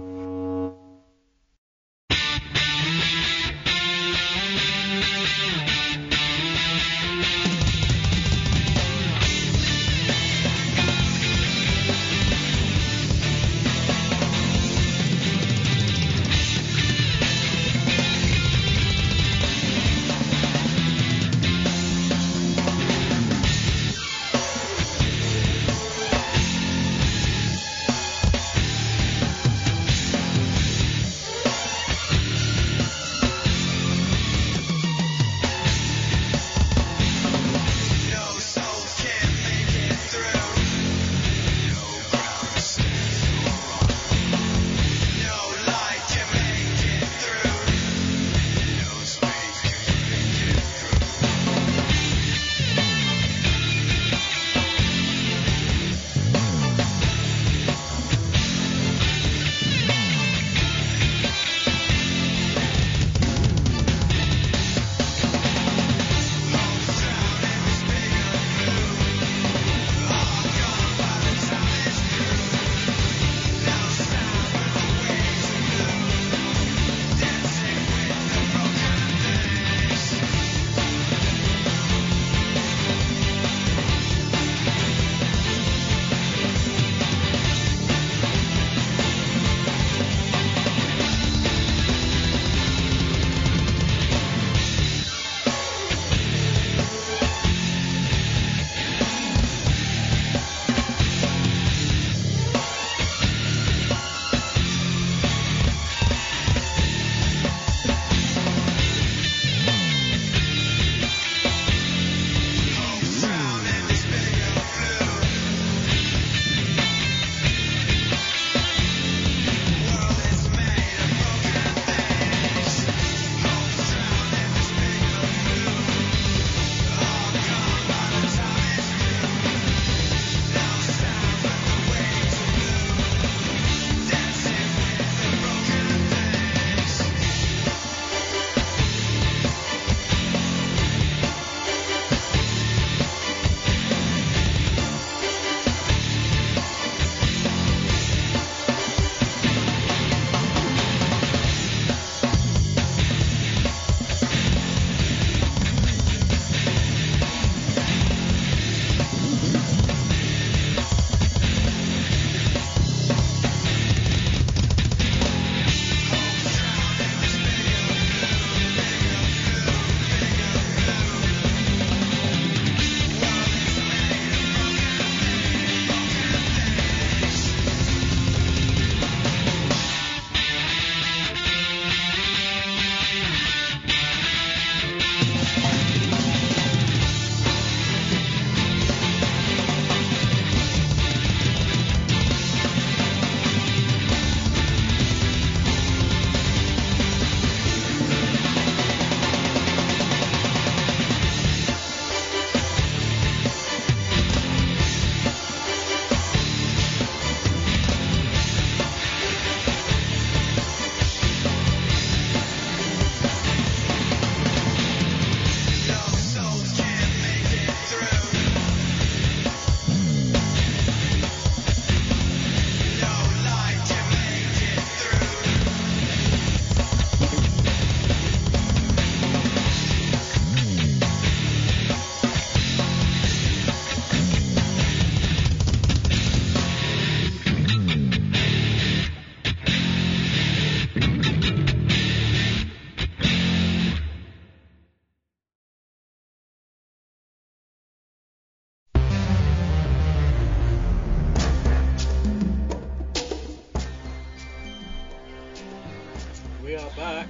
back.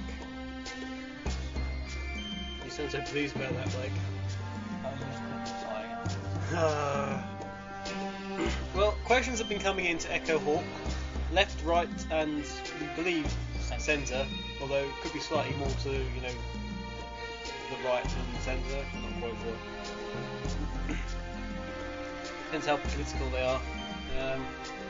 You sound so pleased about that, Blake. I was just tired. Well, questions have been coming into Echo Hawk, left, right, and we believe centre, although it could be slightly more to, you know, the right than the centre, I'm not quite sure. Depends how political they are. Um,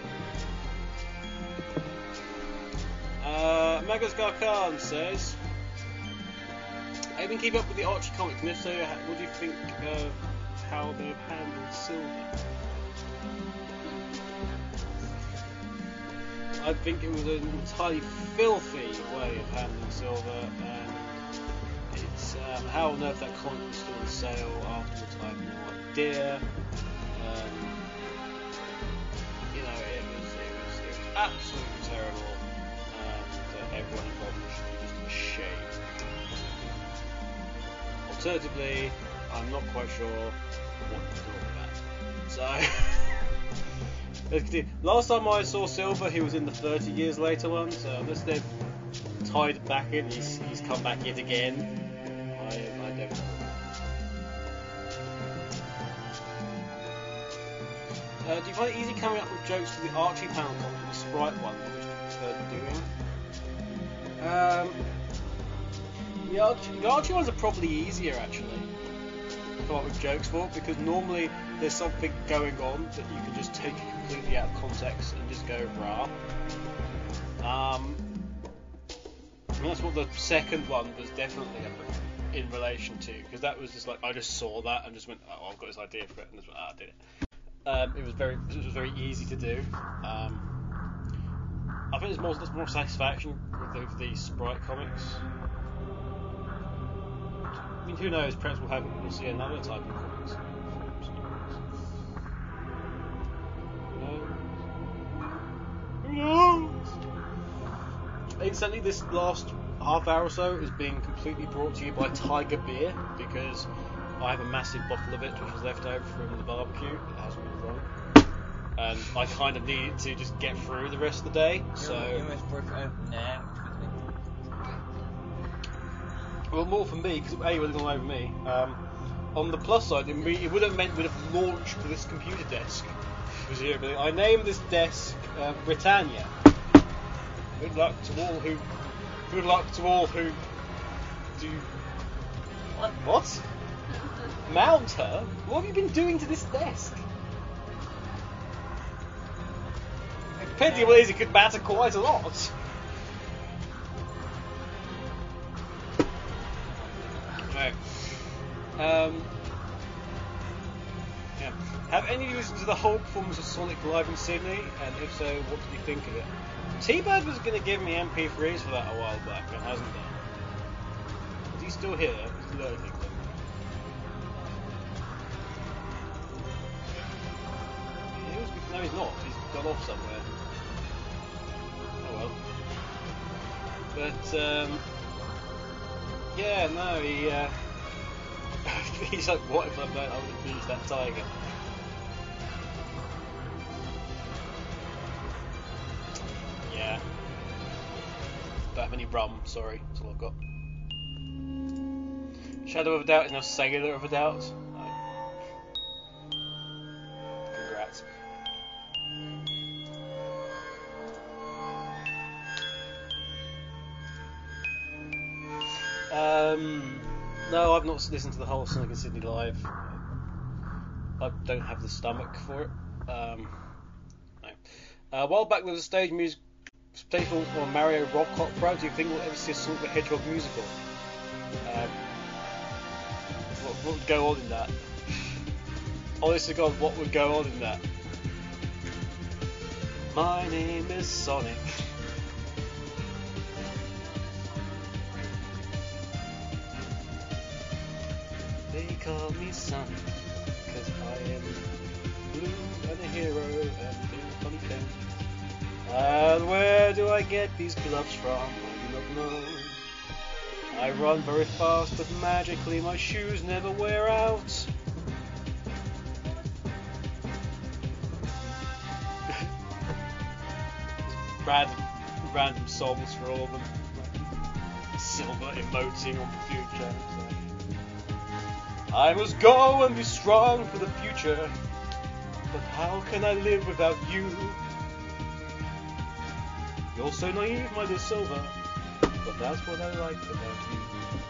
uh, Magasgar Khan says, have you been keeping up with the Archie comics, and if so, how- what do you think of how they've handled Silver? I think it was an entirely filthy way of handling Silver, and it's um, how on earth that comic was still on sale afterwards, I have no idea. Um, you know, it was, it was, it was absolutely terrible, and uh, everyone involved should be just ashamed. Alternatively, I'm not quite sure what to do with that. So. Let's continue. Last time I saw Silver, he was in the thirty years later one, so unless they've tied back in, he's, he's come back yet again. I, I don't know. Uh, do you find it easy coming up with jokes for the Archie panel comic and the Sprite one, which do you prefer doing? Um, the Archie, the Archie ones are probably easier actually to come up with jokes for, because normally there's something going on that you can just take completely out of context and just go rah. Um, and that's what the second one was definitely in relation to, because that was just like I just saw that and just went, oh, I've got this idea for it, and just went, ah, I did it. Um, it was very, it was very easy to do. Um, I think there's more, there's more satisfaction with the, with the Sprite comics. I mean, who knows? Perhaps we'll have we'll see another type of comics. Who knows? Incidentally, this last half hour or so is being completely brought to you by Tiger Beer, because I have a massive bottle of it which was left over from the barbecue. It hasn't been drunk, and I kind of needed to just get through the rest of the day. So. You must work out now. Well, more for me, because A, it would have gone over me. Um, on the plus side, it, it would have meant we'd have launched this computer desk. Was here, but I named this desk uh, Britannia. Good luck to all who. Good luck to all who do. What? What? Mount her? What have you been doing to this desk? Depending on what it is, it could matter quite a lot. Right. Um, yeah. Have any of you listened to the whole performance of Sonic live in Sydney? And if so, what did you think of it? T-Bird was going to give me M P threes for that a while back, and hasn't done. Is he still here? He's still lurking. He was, no, he's not. He's gone off somewhere. Oh well. But, um... yeah, no, he, uh... he's like, what if I don't, I would have used that tiger? Yeah. Don't have any rum, sorry, that's all I've got. Shadow of a Doubt is now Sailor of a Doubt. Oh. Congrats. Um, no, I've not listened to the whole Sonic and Sydney live. I don't have the stomach for it. Um, no. Uh, a while back there was a stage music stage performance on Mario Rock Opera. Do you think we'll ever see a Sonic the Hedgehog musical? Um, what, what would go on in that? Honest to God, what would go on in that? My name is Sonic. They call me Sonic, cause I am blue and a hero and do funny things. And where do I get these gloves from? I do not know. I run very fast, but magically my shoes never wear out. Random, random songs for all of them. Silver emoting on the future. So. I must go and be strong for the future, but how can I live without you? You're so naive, my dear Silver, but that's what I like about you.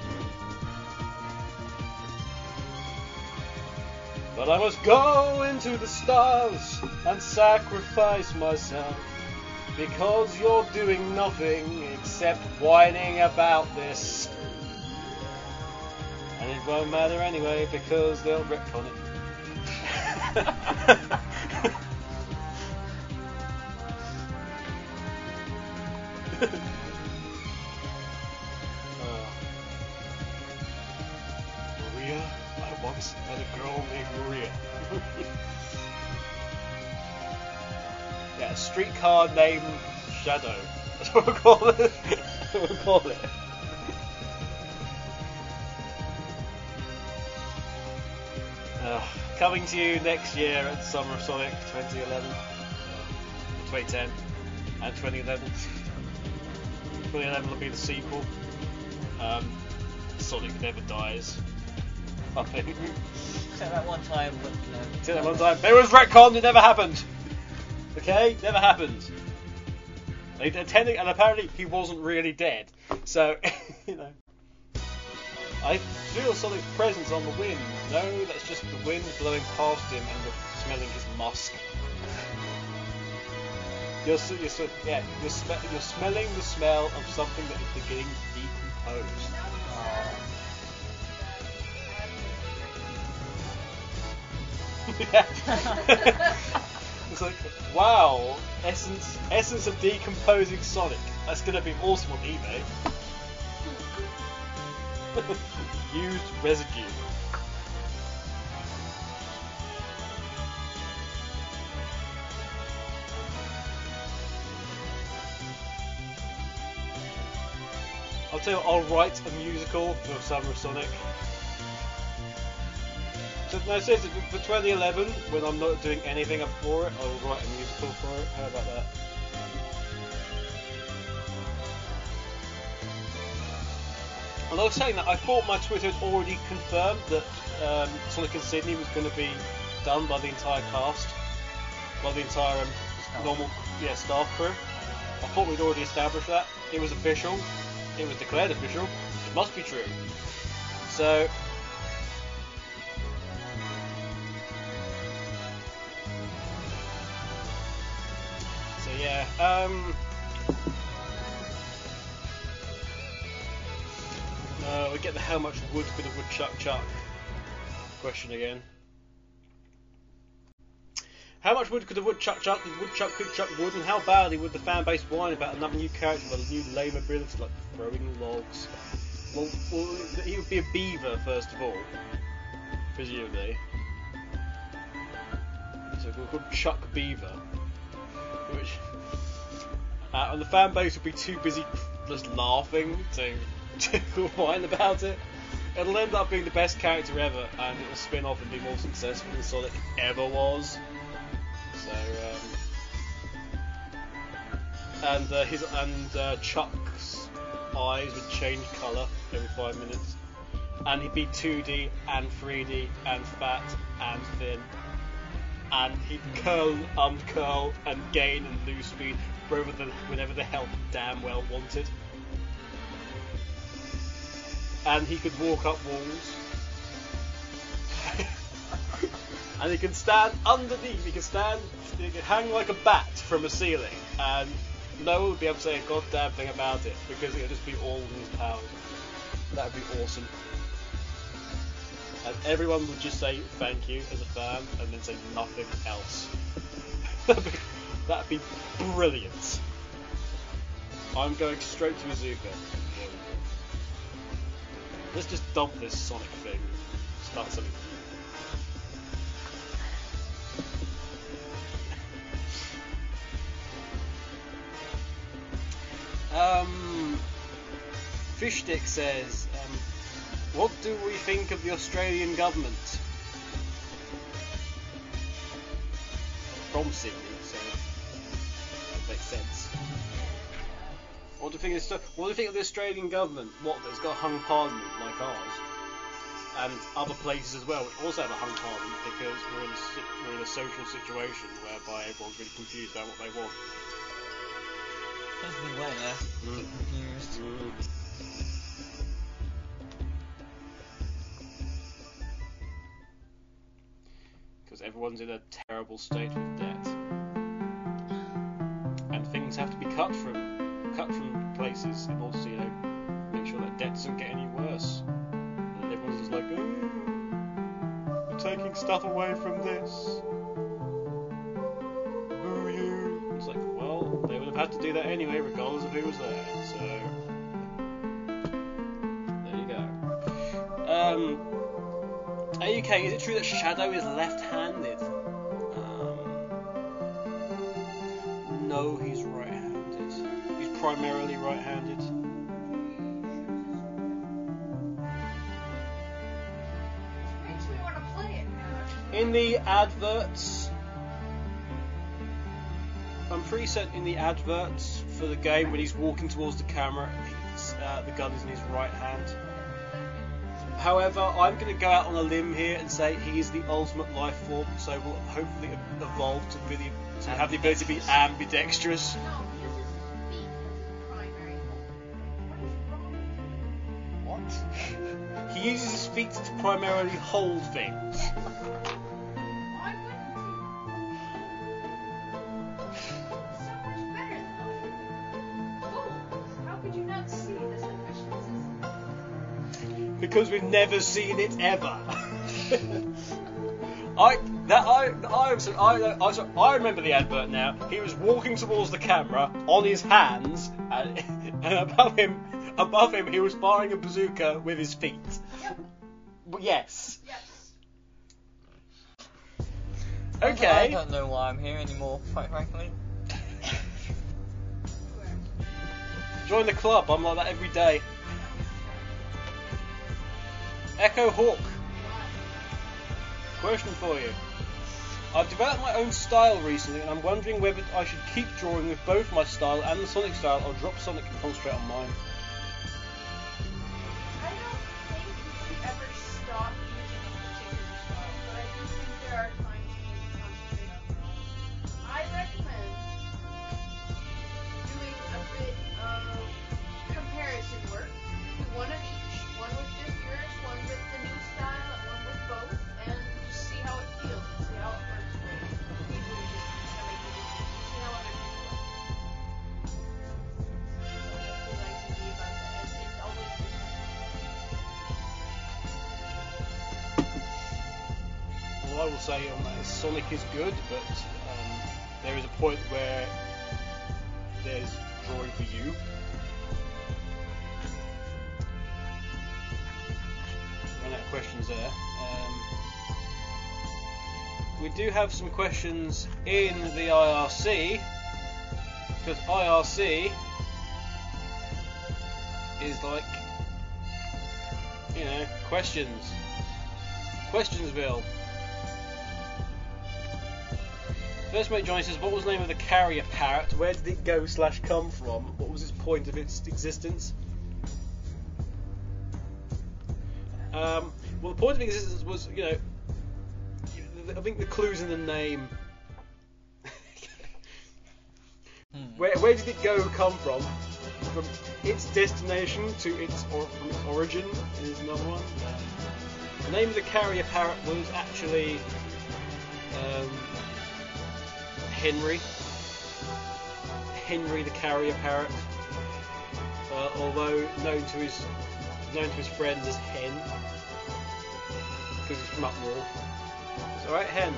But I must go into the stars and sacrifice myself, because you're doing nothing except whining about this. And it won't matter anyway, because they'll retcon it. uh, Maria? I once met a girl named Maria. Yeah, a streetcar named Shadow. That's what we'll call it. That's what we'll call it. Uh, coming to you next year at Summer of Sonic twenty eleven, twenty ten, and twenty eleven. twenty eleven will be the sequel. Um, Sonic Never Dies. I think. Except that one time, but no. Except that one time. It was retconned, it never happened. Okay? Never happened. They attending, and apparently he wasn't really dead. So, you know. I feel Sonic's presence on the wind. No, that's just the wind blowing past him and the, smelling his musk. You're, you're, so, yeah, you're, sm- you're smelling the smell of something that is beginning to decompose. Yeah. It's like, wow, essence, essence of decomposing Sonic. That's gonna be awesome on eBay. Used residue. I'll tell you what, I'll write a musical for Summer of Sonic. So, no, seriously, for twenty eleven, when I'm not doing anything for it, I'll write a musical for it. How about that? And I was saying that I thought my Twitter had already confirmed that um, Sonic and Sydney was going to be done by the entire cast, by the entire um, normal yeah, staff crew. I thought we'd already established that. It was official. It was declared official. It must be true. So. So yeah. Um. Uh, we get the how much wood could a woodchuck chuck question again. How much wood could a woodchuck chuck? The woodchuck could chuck wood, and how badly would the fan base whine about another new character with a new lame ability like throwing logs? Well, well, he would be a beaver first of all, presumably. So we're called Chuck Beaver, which uh, and the fan base would be too busy just laughing to. to whine about it. It'll end up being the best character ever, and it'll spin off and be more successful than Sonic ever was. So, um, and uh, his and uh, Chuck's eyes would change colour every five minutes, and he'd be two D and three D and fat and thin, and he'd curl, uncurl, and gain and lose speed wherever the whenever the hell he damn well wanted. And he could walk up walls. And he could stand underneath, he could stand, he could hang like a bat from a ceiling, and no one would be able to say a goddamn thing about it, because it would just be all in his powers. That would be awesome. And everyone would just say thank you as a fan, and then say nothing else. That'd be, that'd be brilliant. I'm going straight to Izuka. Let's just dump this Sonic thing. Start something. Um, Fishstick says, um, what do we think of the Australian government? From Sydney, so that makes sense. What do you think of the, what do you think of the Australian government? What, that's got a hung parliament like ours, and other places as well, which also have a hung parliament because we're in a, si- we're in a social situation whereby everyone's really confused about what they want. That's the way there. Mm. Confused. Mm. Because everyone's in a terrible state with debt, and things have to be cut from cut from places in order to, you know, make sure that debt doesn't get any worse. And everyone's just like, oh, you're taking stuff away from this. Boo you. It's like, well, they would have had to do that anyway, regardless of who was there. So there you go. Um. A U K, is it true that Shadow is left-handed? Um, no, he's right-handed. He's primarily right-handed. Makes me want to play it now. In the adverts, I'm pretty certain in the adverts for the game, when he's walking towards the camera, it's, uh, the gun is in his right hand. However, I'm going to go out on a limb here and say he is the ultimate life form, so will hopefully evolve to really to have the ability to be ambidextrous. No, he uses his feet as the primary hold. What is wrong with What? He uses his feet to primarily hold things. you? Why wouldn't he? So much better than fools. How could you not see this efficiency? Because we've never seen it ever. I that I I was I I, was, I remember the advert now. He was walking towards the camera on his hands, and, and above him above him he was firing a bazooka with his feet. Yep. But yes. Yes. I Okay. don't know why I'm here anymore, quite frankly. Join the club. I'm like that every day. Echo Hawk. Question for you. I've developed my own style recently, and I'm wondering whether I should keep drawing with both my style and the Sonic style, or drop Sonic and concentrate on mine. I don't think you should ever stop using a particular style, but I do think there are times when you concentrate on your own. I recommend doing a bit of comparison work. Do one of each, one with just yours, one with the new style, and one with both, and just see how it feels and see how it works for you. People who just kind of make it easy. See how other people work. That's what I like to be about that. It's, it's always different. Well, I will say on that Sonic is good, but um, there is a point where there's drawing for you. Run out of questions there. Um, we do have some questions in the I R C, because I R C is like, you know, questions. Questionsville. First mate Johnny says, what was the name of the carrier parrot? Where did it go slash come from? What was its point of its existence? Um, well, the point of its existence was, you know, I think the clue's in the name. Where where did it go come from? From its destination to its, or, from its origin is another one. The name of the carrier parrot was actually um, Henry. Henry the carrier parrot, uh, although known to his known to his friends as Hen, because he's from up north. It's alright, Hen.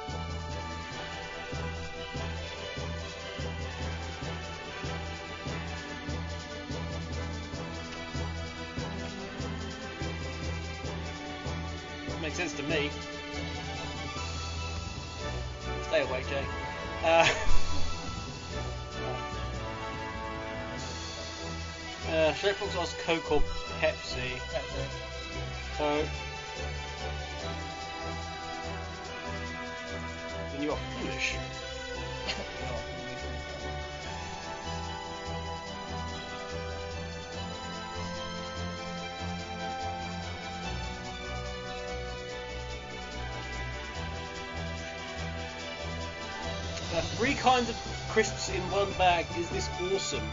Makes sense to me. Stay awake, Jay. Uh, uh, Shrek Fox asks Coke or Pepsi. Pepsi. Coke. Then you are foolish. three kinds of crisps in one bag. Is this awesome?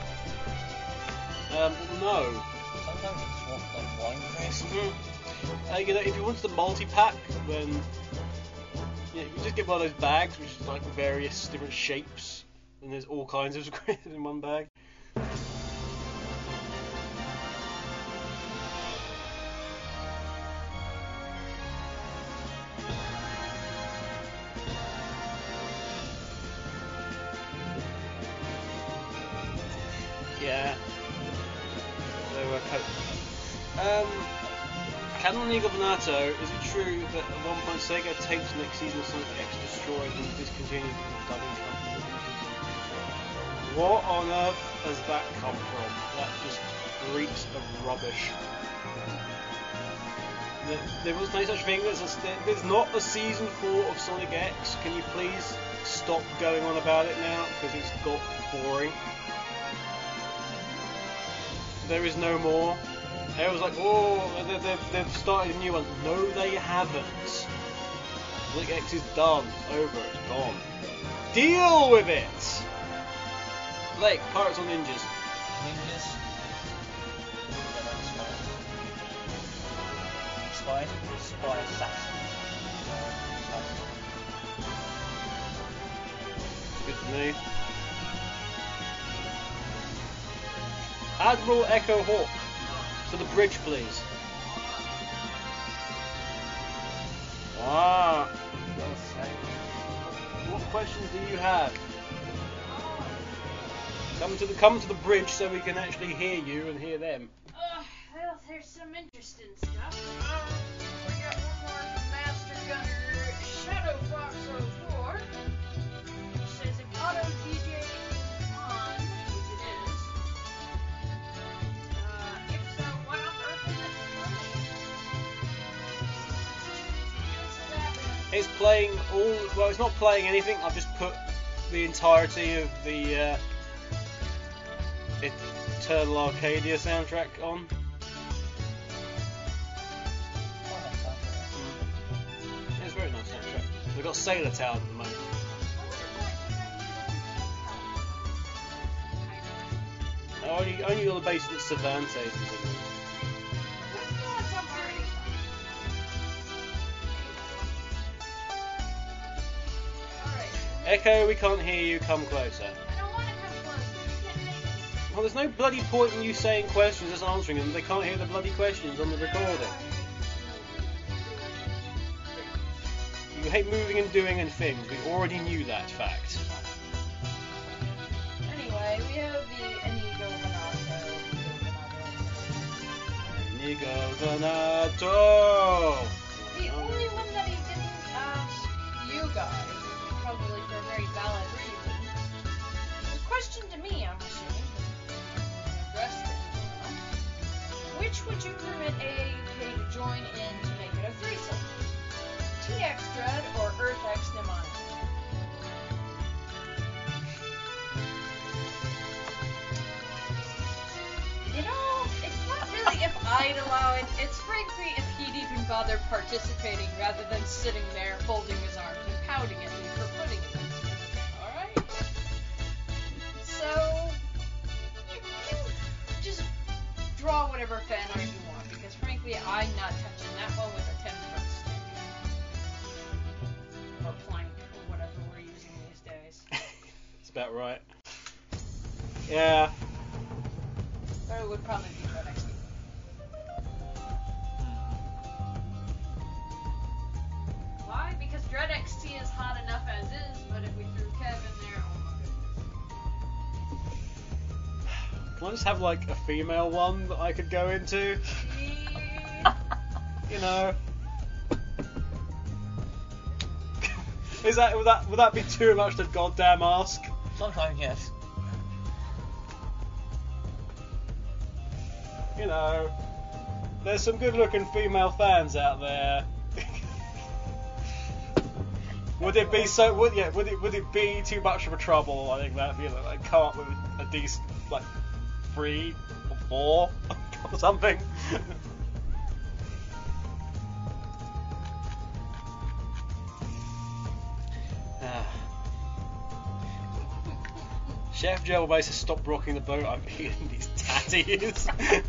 Um, no. Sometimes I just want like wine crisp. Mm. Uh, you know, if you wanted the multi-pack, then yeah, you can just get one of those bags, which is like various different shapes, and there's all kinds of crisps in one bag. Yeah. So, uh, co- um, Canon Governato, is it true that at one point Sega taped next season of Sonic X Destroyed and discontinued because of dubbing company? What on earth has that come from? That just reeks of rubbish. There, there was no such thing. There's, a, there's not a season four of Sonic X. Can you please stop going on about it now? Because it's got boring. There is no more. I was like, oh, they, they've, they've started a new one. No, they haven't. Sonic X is done. It's over. It's gone. Deal with it! Blake, Pirates or Ninjas? Ninjas. Spy. Spy assassins. It's good for me. Admiral Echo Hawk. To the bridge, please. Ah. What questions do you have? Come to the come to the bridge so we can actually hear you and hear them. Uh, well, there's some interesting stuff. Um, we got one more from Master Gunner Shadow Fox oh four. Which says if auto D J is on, which it is. Uh, if so, what on earth is it playing? It's playing all. Well, it's not playing anything. I've just put the entirety of the uh, Eternal Arcadia soundtrack on. Yeah, it's a very nice soundtrack. We've got Sailor Town at the moment. Only, only on the basis that Cervantes is in it. Echo, we can't hear you. Come closer. I don't want to come close. You can't make it. Well, there's no bloody point in you saying questions, just answering them. They can't hear the bloody questions on the recording. You hate moving and doing and things. We already knew that fact. Anyway, we have the Inigo Venato. Inigo Venato! The only one that he didn't ask you guys, probably for a very valid reason, was a question to me, I'm assuming. Addressed it. Which would you permit A A U K to join in to make it a threesome? T X Dread or Earth X Mnemonic? You know, it's not really if I'd allow it, it's frankly if he'd even bother participating rather than sitting there folding his arms and pouting at me for putting it in. Alright? So, you, you just draw whatever fan art you want, because frankly, I'm not touching that one with a ten foot stick. Or plank, or whatever we're using these days. That's about right. Yeah. Or it would probably be Dread X T. Why? Because Dread X T is hot enough as is, but if we threw Kev in there, oh my goodness. Can I just have like a female one that I could go into? You know. Is that would that would that be too much to goddamn ask? Sometimes, yes. You know, there's some good-looking female fans out there. Would it be so? Would yeah? Would it would it be too much of a trouble? I think that'd be like, like come up with a decent like three or four or something. Ah. Chef Gelbase has stopped rocking the boat. I'm eating these tatties.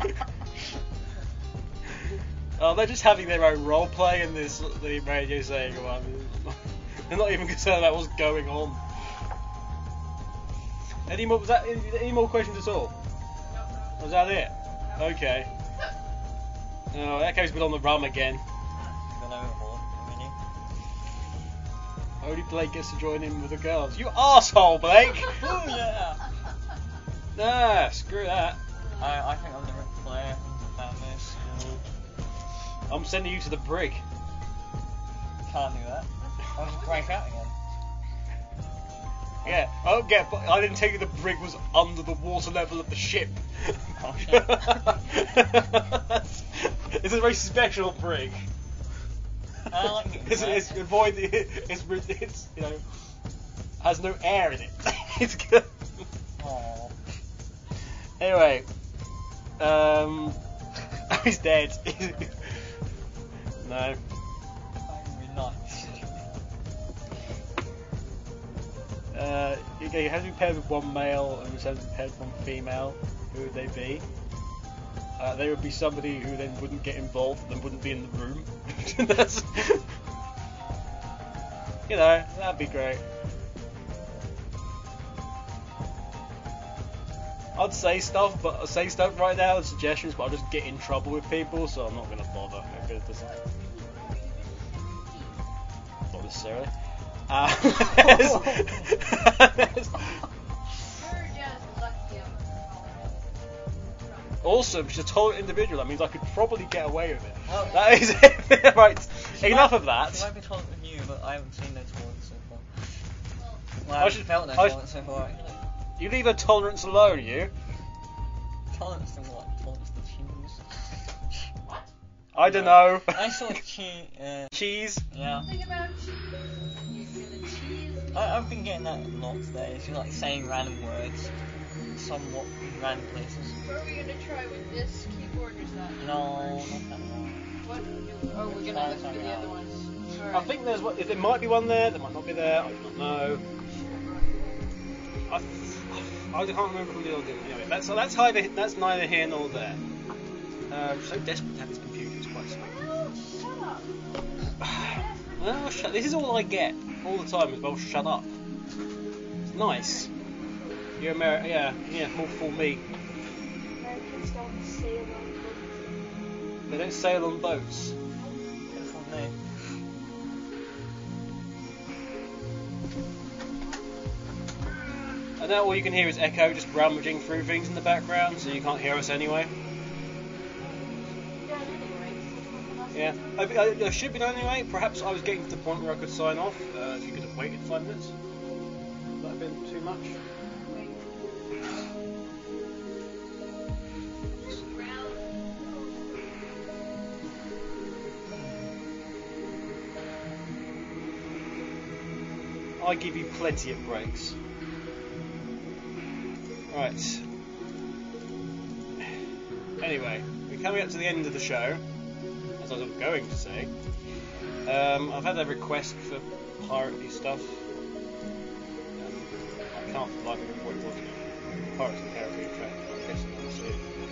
Oh, they're just having their own role play in this. The radio saying, well, they're not even concerned about what's going on. Any more? Was that any, any more questions at all? Was that it? Okay. Oh, Echo's been on the rum again. Only Blake gets to join in with the girls. You arsehole, Blake! Oh yeah! Nah, screw that. I, I think I'm the Ric Flair about this. I'm sending you to the brig. Can't do that. I'll just break out again. Yeah, I don't get, but I didn't tell you the brig was under the water level of the ship. Oh shit. It's a very special brig. I like it. It's, it's avoid the, it's, it's you know has no air in it. It's good. Aww. Anyway, um, he's dead. No. Angry nice. Uh, you, you have to be paired with one male and you have to be paired with one female. Who would they be? Uh, they would be somebody who then wouldn't get involved and wouldn't be in the room. That's, you know, that'd be great. I'd say stuff, but I say stuff right now as suggestions, but I'll just get in trouble with people, so I'm not going to bother. I'm gonna just, not necessarily. Uh, there's- there's- Awesome, she's a tolerant individual. That means I could probably get away with it. Oh. That is it. Right, She enough might- of that. She might be tolerant with you, but I haven't seen no tolerance so far. Well, I I haven't should- felt no I should- tolerance so far, actually. You leave her tolerance alone, you. Tolerance to what? Tolerance to cheese? I don't know. I saw cheese. Uh, Cheese. yeah. Think about cheese. You're gonna cheese. I, I've been getting that a lot today. She's like saying random words, somewhat in random places. What are we gonna try with this keyboard or is that? No, not that one. What? Oh, we're gonna look through the other ones. I Alright. think there's what. There might be one there. There might not be there. I do not know. I, I can't remember from the old game. Anyway, that's that's either that's neither here nor there. Uh, I'm so desperate to have this computer. It's quite slow. Shut up. Well, shut. This is all I get all the time. Is well, shut up. It's nice. You're American. Yeah, yeah. More for me. Americans don't sail on boats. They don't sail on boats. That's one name. And now all you can hear is Echo just rummaging through things in the background, so you can't hear us anyway. Yeah, anyway. Yeah, I, I, I should be done anyway. Perhaps I was getting to the point where I could sign off. Uh, if you could have waited five minutes, would that have been too much? I give you plenty of breaks. Right. Anyway, we're coming up to the end of the show, as I was going to say. Um, I've had a request for piratey stuff. Um, I can't for the life of me what it was. Pirates of the Caribbean track. I'm guessing when I see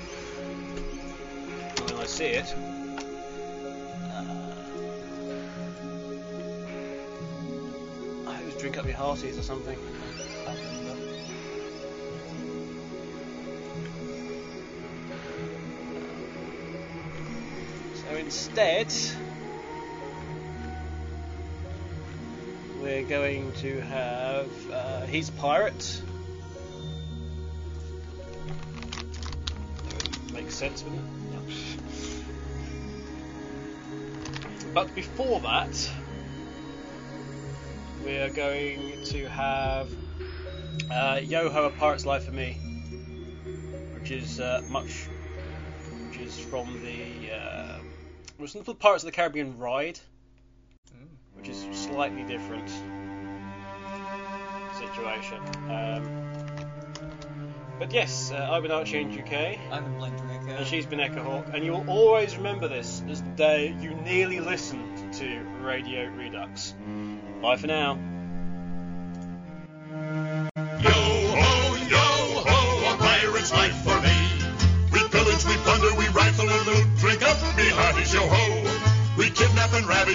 it. And when I see it, uh, I always drink up your hearties or something. So instead, we're going to have uh, He's Pirate. Makes sense, wouldn't it? Yeah. But before that, we are going to have uh, Yo-Ho, A Pirate's Life for Me, which is uh, much, which is from the, uh, which is from the Pirates of the Caribbean ride, which is slightly different situation. Um, but yes, uh, I've been Archie in U K, I've been Blake Draco. and she's been Echo Hawk, and you will always remember this as the day you nearly listened to Radio Redux. Bye for now. Yo ho, yo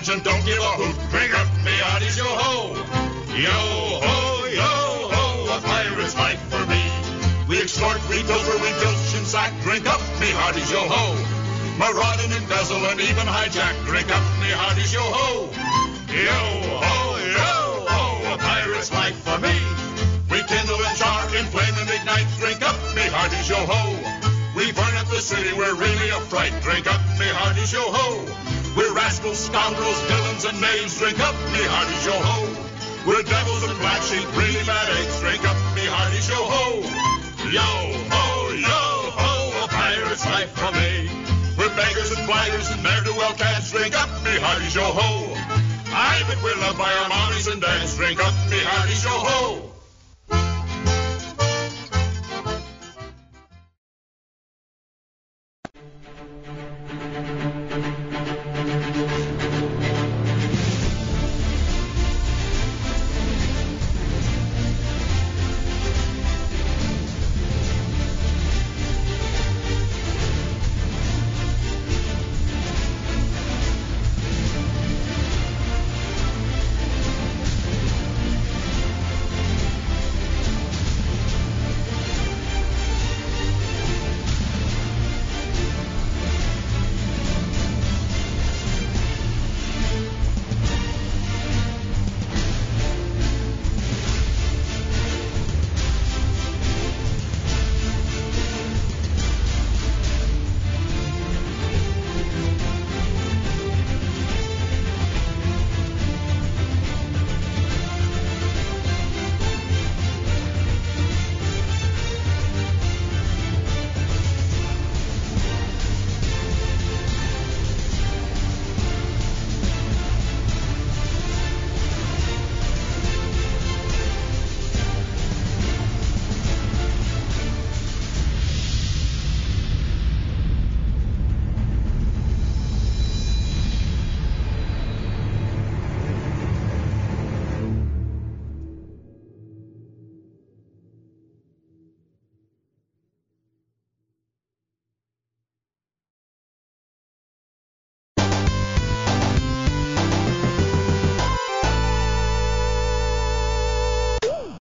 and don't give a hoot. Drink up, me hearties, yo ho. Yo ho, yo ho, a pirate's life for me. We extort, we pilfer, we filch and sack. Drink up, me hearties, yo ho. Maraud and embezzle and even hijack. Drink up, me hearties, yo ho. Yo ho, yo ho, a pirate's life for me. We kindle and char, inflame and ignite. Drink up, me hearties, yo ho. We burn up the city, we're really a fright. Drink up, me hearties, yo ho. We're rascals, scoundrels, villains, and knaves. Drink up, me hearties, yo ho. We're devils and black sheep, really bad eggs. Drink up, me hearties, yo ho. Yo ho, yo ho, a pirate's life for me. We're beggars and flyers and ne'er-do-well cats. Drink up, me hearties, yo ho. I bet we're loved by our mommies and dads. Drink up, me hearties, yo ho.